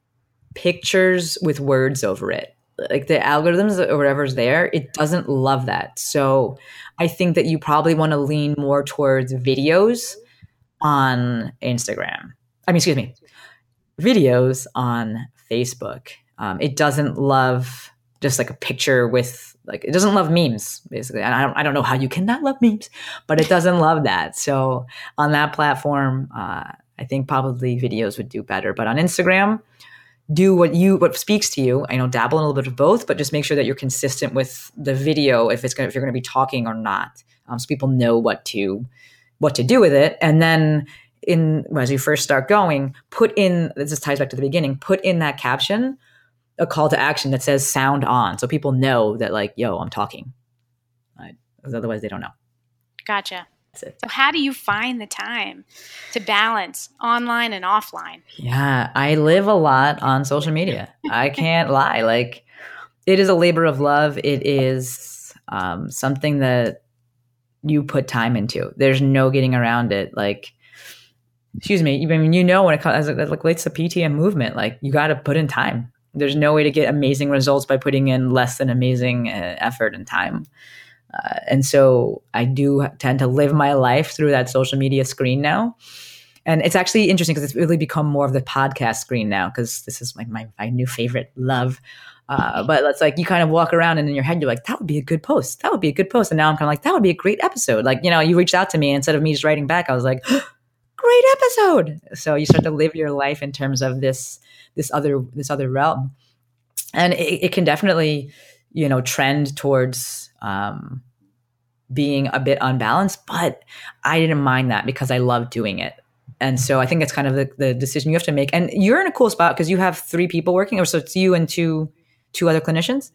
pictures with words over it. Like, the algorithms or whatever's there, it doesn't love that. So I think that you probably want to lean more towards videos on Instagram. I mean, excuse me, videos on Facebook. Um, it doesn't love just like a picture with like it doesn't love memes basically. And I don't, I don't know how you cannot love memes, but it doesn't love that. So on that platform, uh, I think probably videos would do better, but on Instagram, do what you, what speaks to you. I know dabble in a little bit of both, but just make sure that you're consistent with the video. If it's going to, if you're going to be talking or not, um, so people know what to, what to do with it. And then in, as you first start going, put in, this ties back to the beginning, put in that caption, a call to action that says sound on. So people know that like, yo, I'm talking. Right? Because otherwise they don't know. Gotcha. So how do you find the time to balance online and offline? Yeah, I live a lot on social media. I can't lie. Like it is a labor of love. It is um, something that you put time into. There's no getting around it. Like, excuse me, I mean, you know, when it comes, as it relates to P T M movement, like you got to put in time. There's no way to get amazing results by putting in less than amazing uh, effort and time. Uh, and so I do tend to live my life through that social media screen now. And it's actually interesting because it's really become more of the podcast screen now, because this is like my, my new favorite love. Uh, but it's like you kind of walk around and in your head, you're like, that would be a good post. That would be a good post. And now I'm kind of like, that would be a great episode. Like, you know, you reached out to me and instead of me just writing back, I was like, great episode. So you start to live your life in terms of this, this other, this other realm. And it, it can definitely, you know, trend towards, um, being a bit unbalanced, but I didn't mind that because I love doing it. And so I think that's kind of the, the decision you have to make. And you're in a cool spot because you have three people working, or so it's you and two, two other clinicians.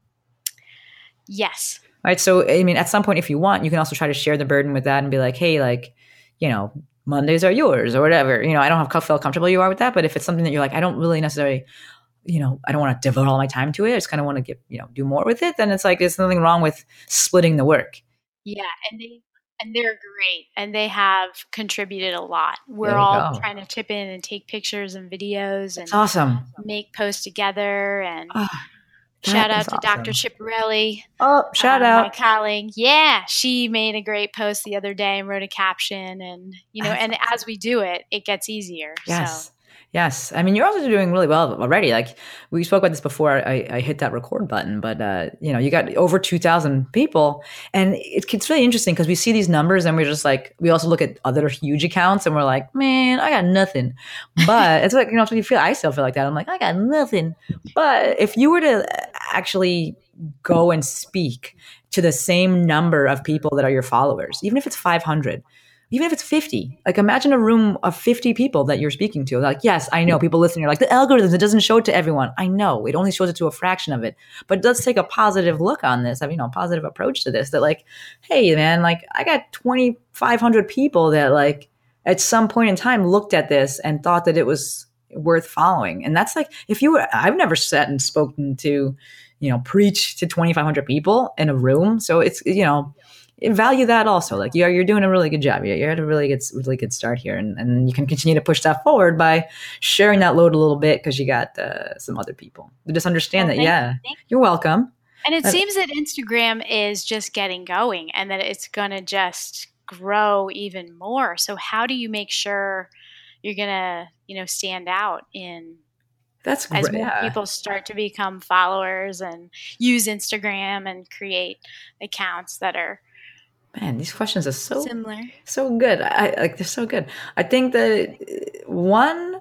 Yes. Right. So, I mean, at some point, if you want, you can also try to share the burden with that and be like, hey, like, you know, Mondays are yours or whatever. You know, I don't have feel comfortable you are with that, but if it's something that you're like, I don't really necessarily, you know, I don't want to devote all my time to it. I just kind of want to get, you know, do more with it. Then it's like, there's nothing wrong with splitting the work. Yeah. And they, and they're great. And they have contributed a lot. We're all go. trying to chip in and take pictures and videos and It's awesome. make posts together. And Oh, shout that out is to awesome. Doctor Chiparelli. Oh, shout um, out. my colleague. Yeah. She made a great post the other day and wrote a caption, and, you know, That's and as we do it, it gets easier. Yes. So. Yes. I mean, you're also doing really well already. Like we spoke about this before I, I hit that record button, but, uh, you know, you got over two thousand people, and it, it's really interesting because we see these numbers and we're just like, we also look at other huge accounts and we're like, man, I got nothing. But it's like, you know, it's what you feel. I still feel like that. I'm like, I got nothing. But if you were to actually go and speak to the same number of people that are your followers, even if it's five hundred, even if it's fifty, like imagine a room of fifty people that you're speaking to. Like, yes, I know people listening are like, the algorithms, it doesn't show it to everyone. I know it only shows it to a fraction of it, but it does take a positive look on this. I mean, you know, positive approach to this that like, hey man, like I got twenty-five hundred people that like at some point in time looked at this and thought that it was worth following. And that's like, if you were, I've never sat and spoken to, you know, preach to twenty-five hundred people in a room. So it's, you know, value that also. Like you're, you're doing a really good job. You're, you're at a really good, really good start here. And, and you can continue to push that forward by sharing that load a little bit because you got uh, some other people to just understand Well, that, thank yeah, you. Thank you're welcome. And it Uh, seems that Instagram is just getting going and that it's going to just grow even more. So how do you make sure you're going to, you know, stand out in That's as great. more Yeah. people start to become followers and use Instagram and create accounts that are Man, these questions are so similar? so good. I like they're so good. I think that uh, one,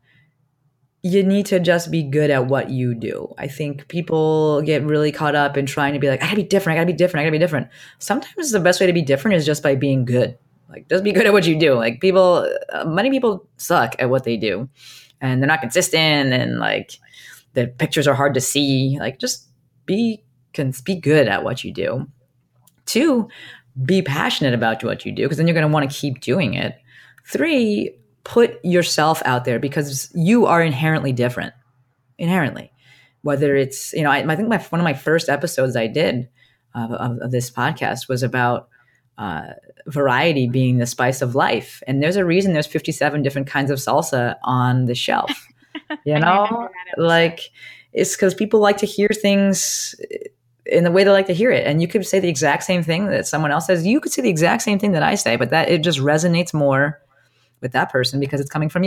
you need to just be good at what you do. I think people get really caught up in trying to be like, I gotta be different, I gotta be different, I gotta be different. Sometimes the best way to be different is just by being good. Like, just be good at what you do. Like, people, uh, many people suck at what they do, and they're not consistent, and like the pictures are hard to see. Like, just be can be good at what you do. Two, be passionate about what you do, because then you're going to want to keep doing it. Three, put yourself out there because you are inherently different. Inherently, whether it's, you know, I, I think my one of my first episodes I did uh, of, of this podcast was about uh, variety being the spice of life, and there's a reason there's fifty-seven different kinds of salsa on the shelf. You I know, remember that episode. like it's because people like to hear things in the way they like to hear it. And you could say the exact same thing that someone else says. You could say the exact same thing that I say, but that it just resonates more with that person because it's coming from you.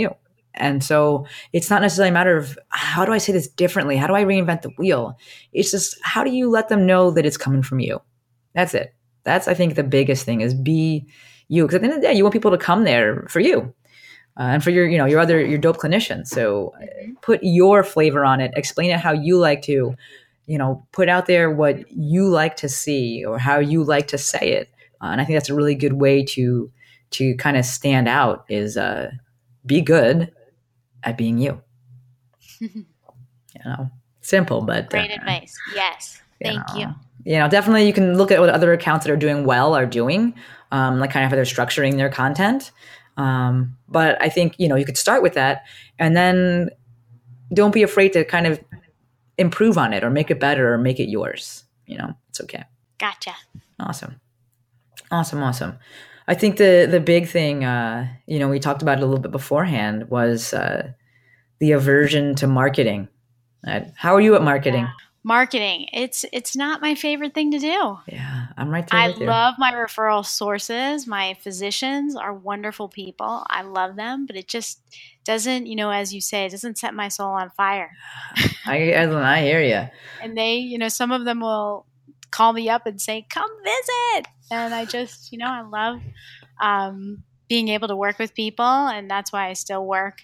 And so it's not necessarily a matter of how do I say this differently? How do I reinvent the wheel? It's just how do you let them know that it's coming from you? That's it. That's, I think, the biggest thing is be you. Because at the end of the day, you want people to come there for you uh, and for your, you know, your other, your dope clinicians. So put your flavor on it. Explain it how you like to, you know, put out there what you like to see or how you like to say it. Uh, and I think that's a really good way to to kind of stand out is uh, be good at being you. You know, simple, but Great uh, advice. Yes. Thank know, you. You know, definitely you can look at what other accounts that are doing well are doing, um, like kind of how they're structuring their content. Um, but I think, you know, you could start with that and then don't be afraid to kind of improve on it or make it better or make it yours. You know, it's okay. Gotcha. Awesome. Awesome. Awesome. I think the, the big thing, uh, you know, we talked about it a little bit beforehand was uh, the aversion to marketing. Right? How are you at marketing? Yeah. Marketing. It's it's not my favorite thing to do. Yeah, I'm right there I with you. love my referral sources. My physicians are wonderful people. I love them, but it just doesn't, you know, as you say, it doesn't set my soul on fire. I, I, I hear you. And they, you know, some of them will call me up and say, come visit. And I just, you know, I love um, being able to work with people. And that's why I still work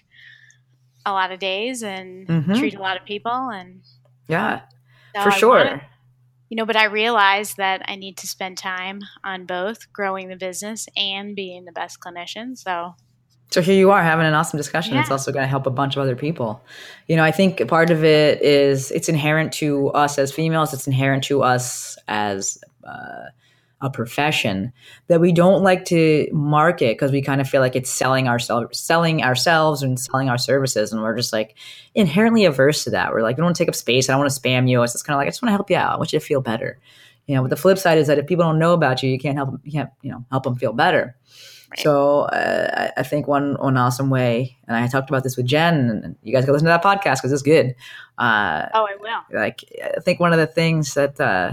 a lot of days and Mhm. treat a lot of people. And Yeah, so for I sure. wanna- you know, but I realize that I need to spend time on both growing the business and being the best clinician. So So here you are having an awesome discussion. It's Yeah. also going to help a bunch of other people. You know, I think part of it is it's inherent to us as females. It's inherent to us as uh, a profession that we don't like to market because we kind of feel like it's selling ourselves, selling ourselves and selling our services. And we're just like inherently averse to that. We're like, we don't want to take up space. I don't want to spam you. It's just kind of like, I just want to help you out. I want you to feel better. You know, but the flip side is that if people don't know about you, you can't help them, you can't, you know, help them feel better. Right. So uh, I I think one one awesome way, and I talked about this with Jen, and you guys can listen to that podcast because it's good. Uh, Oh, I will. like I think one of the things that uh,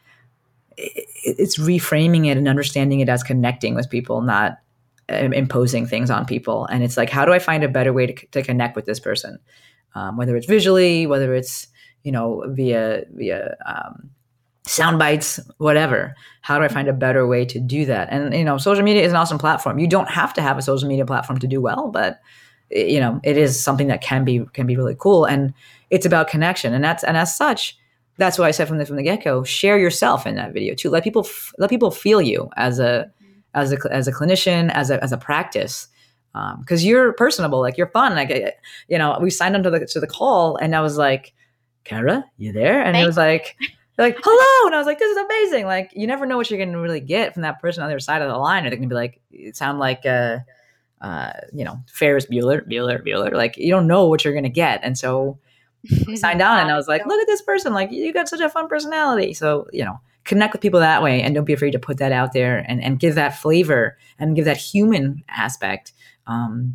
it, it's reframing it and understanding it as connecting with people, not um, imposing things on people. And it's like, how do I find a better way to, to connect with this person, um, whether it's visually, whether it's you know via via um, sound bites, whatever. How do I find a better way to do that? And, you know, social media is an awesome platform. You don't have to have a social media platform to do well, but, you know, it is something that can be, can be really cool. And it's about connection. And that's, and as such, that's what I said from the, from the get-go, share yourself in that video too. Let people, f- let people feel you as a, as a, as a clinician, as a, as a practice. Um, cause you're personable, like you're fun. Like, you know, we signed onto the, to the call and I was like, Kara, you there? And it was like, they're like, hello. And I was like, this is amazing. Like, you never know what you're going to really get from that person on the other side of the line. Or they're going to be like, it sound like, uh, uh, you know, Ferris Bueller, Bueller, Bueller. Like, you don't know what you're going to get. And so I signed on and I was like, look at this person. Like, you got such a fun personality. So, you know, connect with people that way and don't be afraid to put that out there and, and give that flavor and give that human aspect um,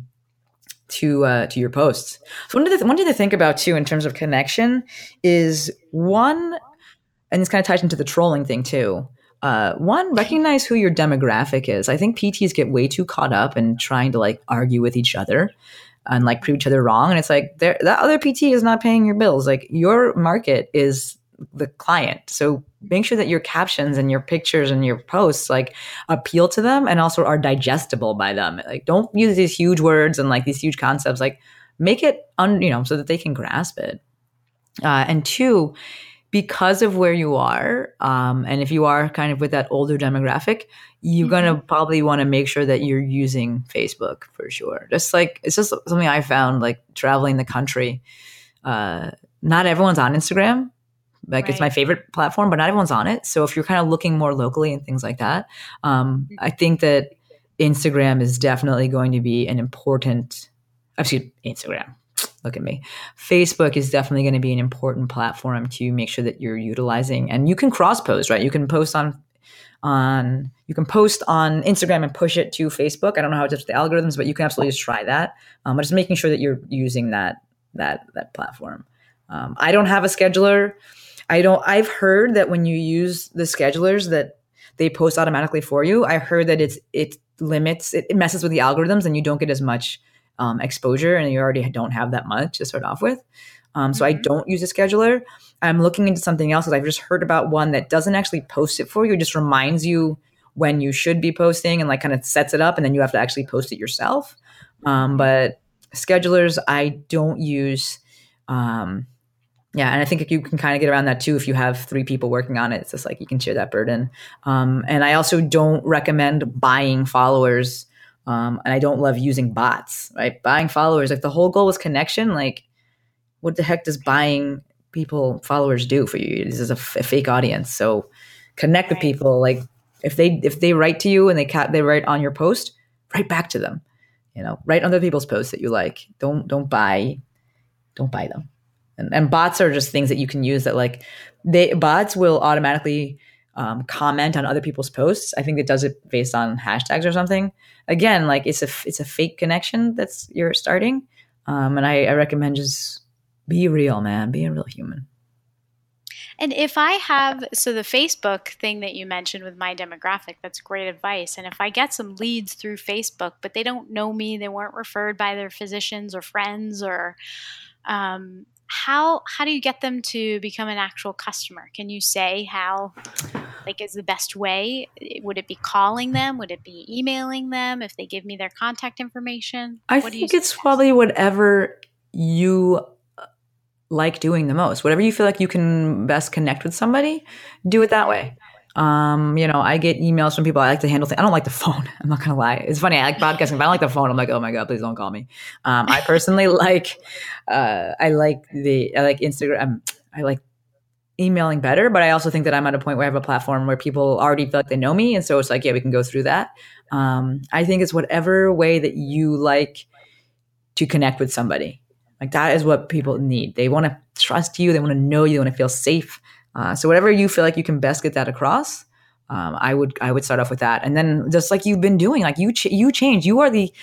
to uh, to your posts. So one, of the, one thing to think about too in terms of connection is one, and this kind of ties into the trolling thing too. Uh, one, recognize who your demographic is. I think P Ts get way too caught up in trying to like argue with each other and like prove each other wrong. And it's like that other P T is not paying your bills. Like your market is the client. So make sure that your captions and your pictures and your posts like appeal to them and also are digestible by them. Like don't use these huge words and like these huge concepts. Like make it un, you know, so that they can grasp it. Uh, and two, because of where you are, um, and if you are kind of with that older demographic, you're mm-hmm. going to probably want to make sure that you're using Facebook for sure. Just like, it's just something I found like traveling the country. Uh, not everyone's on Instagram. Like right. It's my favorite platform, but not everyone's on it. So if you're kind of looking more locally and things like that, um, I think that Instagram is definitely going to be an important, excuse me, Instagram. Look at me. Facebook is definitely going to be an important platform to make sure that you're utilizing, and you can cross post, right? You can post on, on, you can post on Instagram and push it to Facebook. I don't know how it does with the algorithms, but you can absolutely just try that. Um, but just making sure that you're using that, that, that platform. Um, I don't have a scheduler. I don't, I've heard that when you use the schedulers that they post automatically for you. I heard that it's, it limits, it, it messes with the algorithms and you don't get as much um, exposure and you already don't have that much to start off with. Um, so mm-hmm. I don't use a scheduler. I'm looking into something else because I've just heard about one that doesn't actually post it for you. It just reminds you when you should be posting and like kind of sets it up, and then you have to actually post it yourself. Um, but schedulers, I don't use. Um, yeah, and I think you can kind of get around that too if you have three people working on it. It's just like you can share that burden. Um, and I also don't recommend buying followers, um, and I don't love using bots. Right, buying followers. If the whole goal is connection, like what the heck does buying people followers do for you? This is a, f- a fake audience. So connect with people. Like if they if they write to you and they ca- they write on your post, write back to them. You know, write on other people's posts that you like. Don't don't buy, don't buy them. And, and bots are just things that you can use that like they bots will automatically um, comment on other people's posts. I think it does it based on hashtags or something. Again, like it's a it's a fake connection that's you're starting. Um, and I, I recommend just be real, man. Be a real human. And if I have, so the Facebook thing that you mentioned with my demographic, that's great advice. And if I get some leads through Facebook, but they don't know me, they weren't referred by their physicians or friends, or um, how how do you get them to become an actual customer? Can you say how, like, is the best way? Would it be calling them? Would it be emailing them if they give me their contact information? I what think it's probably whatever you like doing the most. Whatever you feel like you can best connect with somebody, do it that way. Um, you know, I get emails from people. I like to handle things. I don't like the phone. I'm not gonna lie. It's funny. I like podcasting, but I don't like the phone. I'm like, oh my God, please don't call me. Um, I personally like, uh, I like the, I like Instagram. I like emailing better, but I also think that I'm at a point where I have a platform where people already feel like they know me. And so it's like, yeah, we can go through that. Um, I think it's whatever way that you like to connect with somebody. Like that is what people need. They want to trust you. They want to know you. They want to feel safe. Uh, so whatever you feel like you can best get that across, um, I would I would start off with that. And then just like you've been doing, like you ch- you change. You are the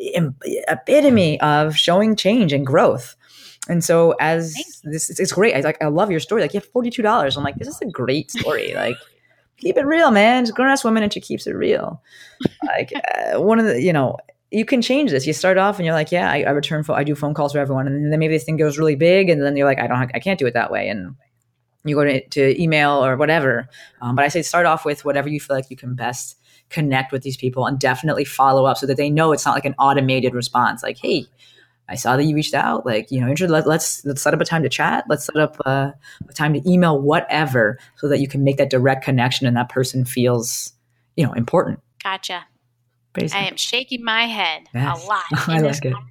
epitome of showing change and growth. And so as this, it's, it's great. I like I love your story. Like you have forty-two dollars. I'm like, this is a great story. Like keep it real, man. Just grown ass woman and she keeps it real. Like uh, one of the, you know. You can change this. You start off and you're like, yeah, I, I return, fo- I do phone calls for everyone. And then maybe this thing goes really big. And then you're like, I don't, I can't do it that way. And you go to, to email or whatever. Um, but I say, start off with whatever you feel like you can best connect with these people and definitely follow up so that they know it's not like an automated response. Like, hey, I saw that you reached out. Like, you know, let, let's, let's set up a time to chat. Let's set up a, a time to email, whatever, so that you can make that direct connection and that person feels, you know, important. Gotcha. Basically. I am shaking my head yes. a lot. I like it.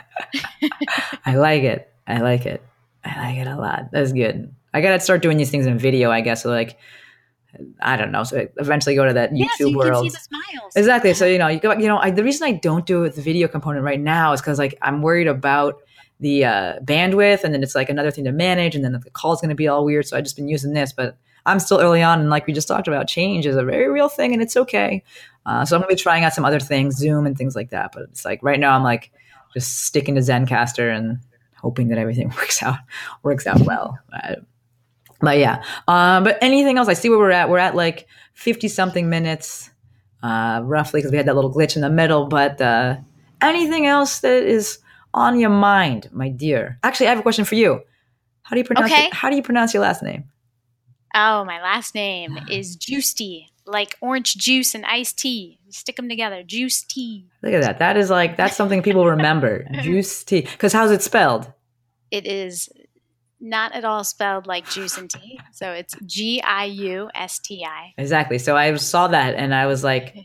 I like it. I like it. I like it a lot. That's good. I gotta start doing these things in video, I guess. So like, I don't know. So eventually go to that YouTube yeah, so you world. can see the smiles. Exactly. So you know, you go. You know, I, the reason I don't do it with the video component right now is because like I'm worried about the uh, bandwidth, and then it's like another thing to manage, and then the call's going to be all weird. So I've just been using this, but I'm still early on, and like we just talked about, change is a very real thing, and it's okay. Uh, so I'm gonna be trying out some other things, Zoom and things like that. But it's like right now, I'm like just sticking to Zencastr and hoping that everything works out works out well. Uh, but yeah, um, but anything else? I see where we're at. We're at like fifty something minutes, uh, roughly, because we had that little glitch in the middle. But uh, anything else that is on your mind, my dear? Actually, I have a question for you. How do you pronounce? Okay. Your, how do you pronounce your last name? Oh, my last name is Juicy, like orange juice and iced tea. Stick them together. Juice tea. Look at that. That is like, that's something people remember. Juice tea. Because how's it spelled? It is not at all spelled like juice and tea. So it's G I U S T I. Exactly. So I saw that and I was like,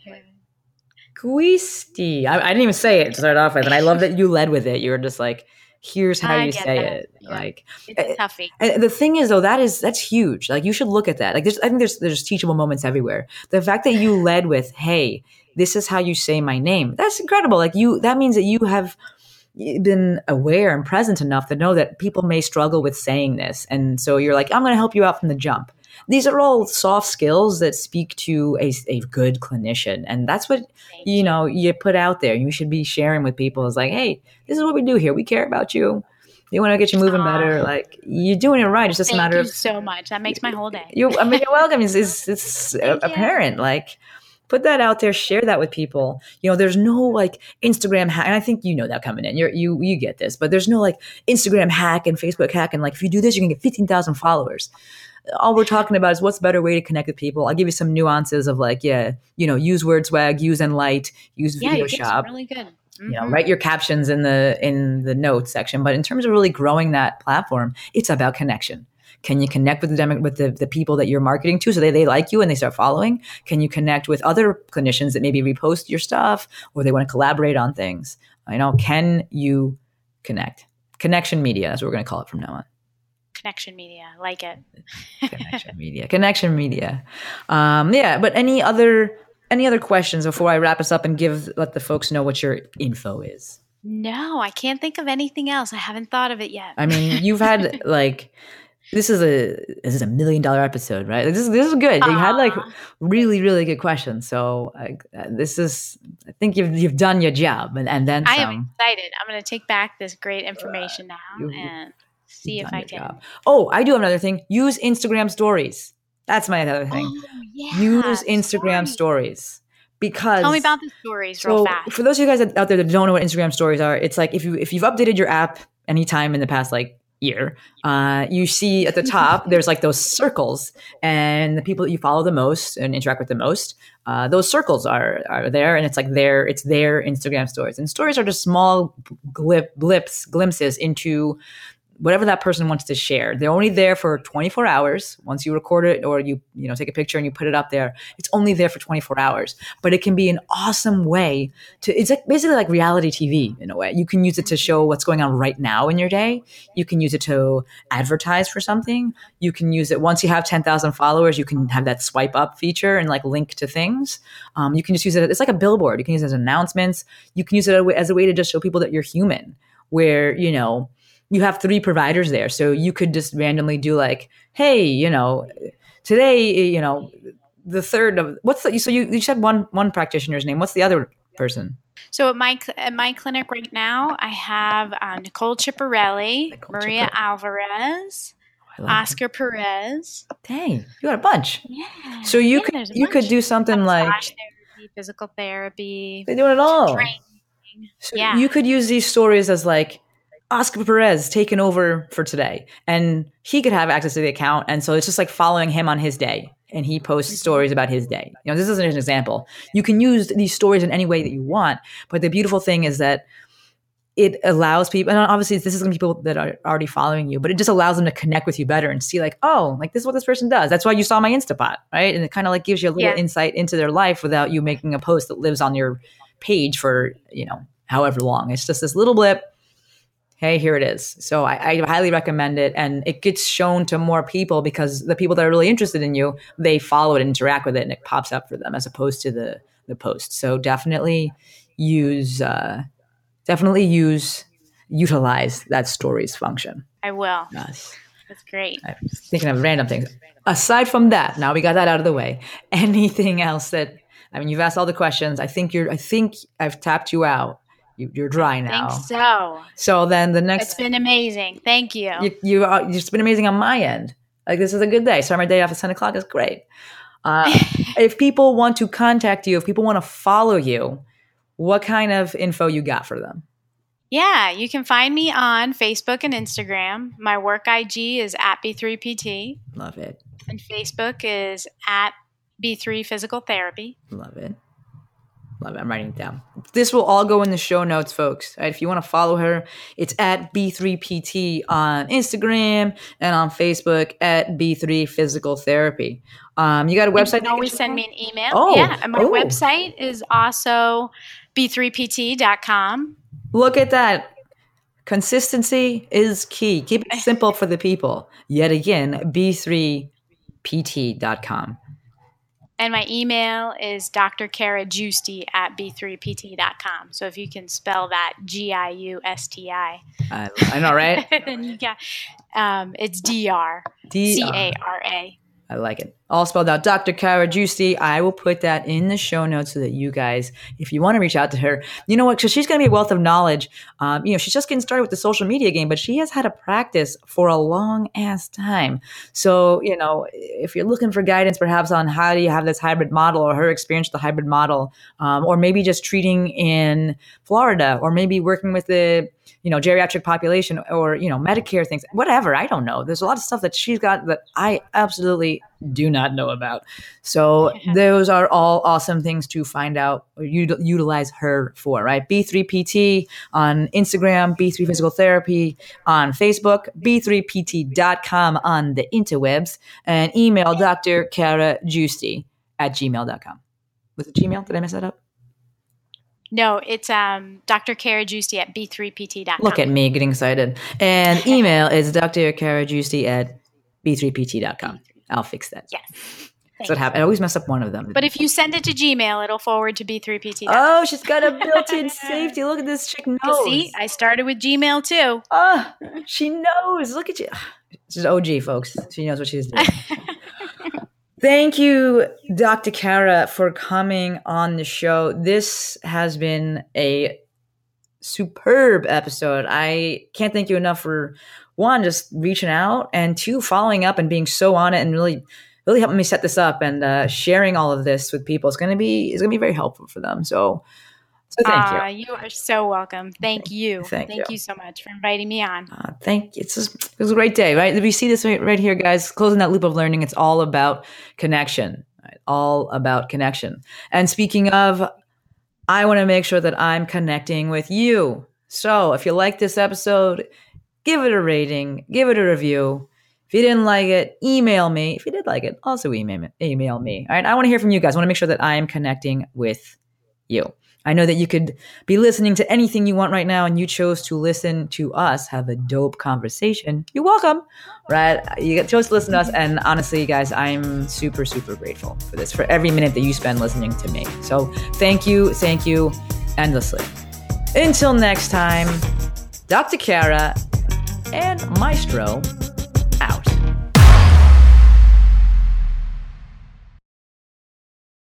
Guisti. I, I didn't even say it to start off with. And I love that you led with it. You were just like, here's how I you get say that. it. Yeah. Like It's a toughie. And the thing is, though, that is that's huge. Like you should look at that. Like there's, I think there's there's teachable moments everywhere. The fact that you led with, "Hey, this is how you say my name," that's incredible. Like you, that means that you have been aware and present enough to know that people may struggle with saying this, and so you're like, "I'm going to help you out from the jump." These are all soft skills that speak to a, a good clinician, and that's what you know you put out there. You should be sharing with people. Is like, "Hey, this is what we do here. We care about you. We want to get you moving Aww. better. Like you're doing it right. It's just Thank a matter you of so much. That makes my whole day. you. I mean, you're welcome. It's, it's, it's apparent. Like put that out there, share that with people. You know, there's no like Instagram hack. And I think you know that coming in. You're, you you get this, but there's no like Instagram hack and Facebook hack. And like, if you do this, you're going to get fifteen thousand followers. All we're talking about is what's a better way to connect with people. I'll give you some nuances of like, yeah, you know, use WordSwag, use Enlight, use Yeah, Video you get Shop. some really good. You know, Mhm. write your captions in the in the notes section. But in terms of really growing that platform, it's about connection. Can you connect with the demo, with the, the people that you're marketing to so they, they like you and they start following? Can you connect with other clinicians that maybe repost your stuff or they want to collaborate on things? I know. Can you connect? Connection media, that's what we're going to call it from now on. Connection media, like it. Connection media. Connection media. Um, yeah, but any other any other questions before I wrap us up and give let the folks know what your info is? No, I can't think of anything else. I haven't thought of it yet. I mean, you've had like this is a this is a million dollar episode, right? Like, this is this is good. You had like really really good questions. So I, uh, this is I think you've you've done your job and, and then I some. am excited. I'm going to take back this great information now you- and see You've if done I your can. job. Oh, I do have another thing. Use Instagram stories. That's my other thing. Oh, yeah. Use Instagram stories. stories because Tell me about the stories real so fast. for those of you guys out there that don't know what Instagram stories are, it's like if you if you've updated your app anytime in the past like year, uh, you see at the top there's like those circles and the people that you follow the most and interact with the most. Uh, those circles are are there, and it's like their it's their Instagram stories. And stories are just small glip, blips, glimpses into whatever that person wants to share. They're only there for twenty-four hours. Once you record it or you, you know, take a picture and you put it up there, it's only there for twenty-four hours. But it can be an awesome way to, it's like basically like reality T V in a way. You can use it to show what's going on right now in your day. You can use it to advertise for something. You can use it once you have ten thousand followers, you can have that swipe up feature and like link to things. Um, you can just use it. It's like a billboard. You can use it as announcements. You can use it as a way to just show people that you're human where, you know, you have three providers there. So you could just randomly do like, hey, you know, today, you know, the third of what's the, so you, you said one, one practitioner's name. What's the other person? So at my cl- at my clinic right now, I have uh, Nicole Chiparelli, Nicole Maria Chiparelli. Alvarez, I like Oscar Perez. it. Dang, you got a bunch. Yeah. So you Yeah, could, there's a you could bunch. do something like, Massage therapy, physical therapy, they're doing it all. training. So Yeah. you could use these stories as like, Oscar Perez taking over for today, and he could have access to the account. And so it's just like following him on his day, and he posts stories about his day. You know, this is an example. You can use these stories in any way that you want, but the beautiful thing is that it allows people, and obviously this is going to be people that are already following you, but it just allows them to connect with you better and see like, oh, like this is what this person does. That's why you saw my Instapot, right? And it kind of like gives you a little Yeah. insight into their life without you making a post that lives on your page for, you know, however long. It's just this little blip. Hey, here it is. So I, I highly recommend it. And it gets shown to more people because the people that are really interested in you, they follow it and interact with it and it pops up for them as opposed to the, the post. So definitely use, uh, definitely use, utilize that stories function. I will. Yes. That's great. I'm thinking of random things. Aside from that, now we got that out of the way. Anything else that, I mean, you've asked all the questions. I think you're, I think I've tapped you out. You, you're dry now. Think so. So then the It's next, been amazing. Thank you. you, you are, you've just been amazing on my end. Like this is a good day. Start my day off at ten o'clock is great. Uh, if people want to contact you, if people want to follow you, what kind of info you got for them? Yeah, you can find me on Facebook and Instagram. My work I G is at B three P T, Love it. and Facebook is at B three Physical Therapy. Love it. Love it. I'm writing it down. This will all go in the show notes, folks. Right? If you want to follow her, it's at B three P T on Instagram and on Facebook at B three Physical Therapy. Um, you got a website? You can always send me an email. Oh, yeah, and my oh. website is also B three P T dot com. Look at that. Consistency is key. Keep it simple for the people. Yet again, B three P T dot com. And my email is D R Cara Giusti at B three P T dot com. So if you can spell that G I U S T I. I, I know, right? Then you got, um, it's D R D C R. A R A. I like it. all spelled out, Doctor Kara Giusti. I will put that in the show notes so that you guys, if you want to reach out to her, you know what, because she's going to be a wealth of knowledge. Um, you know, she's just getting started with the social media game, but she has had a practice for a long ass time. So, you know, if you're looking for guidance perhaps on how do you have this hybrid model or her experience with the hybrid model, um, or maybe just treating in Florida, or maybe working with the, you know, geriatric population, or, you know, Medicare things, whatever. I don't know. There's a lot of stuff that she's got that I absolutely do not know about. So those are all awesome things to find out or util- utilize her for, right? B three P T on Instagram, B three Physical Therapy on Facebook, B three P T dot com on the interwebs, and email Doctor Kara Giusti at gmail dot com. Was it Gmail? Did I mess that up? No, it's um, Doctor Kara Giusti at B three P T dot com. Look at me getting excited. And email is Doctor Kara Giusti at B three P T dot com. I'll fix that. Yes. That's what happened. I always mess up one of them. But if you send it to Gmail, it'll forward to B three P T. Oh, she's got a built-in safety. Look at this chick knows. See, I started with Gmail too. Oh, she knows. Look at you. She's O G, folks. She knows what she's doing. Thank you, Doctor Kara, for coming on the show. This has been a superb episode. I can't thank you enough for, one, just reaching out, and two, following up and being so on it and really, really helping me set this up, and uh, sharing all of this with people. It's going to be, it's going to be very helpful for them. So, so thank uh, you. You are so welcome. Thank you. Thank, thank you. you so much for inviting me on. Uh, thank you. It's just, it was a great day, right? We see this right, right here, guys. Closing that loop of learning. It's all about connection. Right? All about connection. And speaking of, I want to make sure that I'm connecting with you. So if you like this episode, give it a rating, give it a review. If you didn't like it, email me. If you did like it, also email me. Email me. All right. I want to hear from you guys. I want to make sure that I am connecting with you. I know that you could be listening to anything you want right now, and you chose to listen to us have a dope conversation. You're welcome, right? You chose to listen to us, and honestly, guys, I'm super, super grateful for this, for every minute that you spend listening to me. So thank you, thank you, endlessly. Until next time, Doctor Kara and Maestro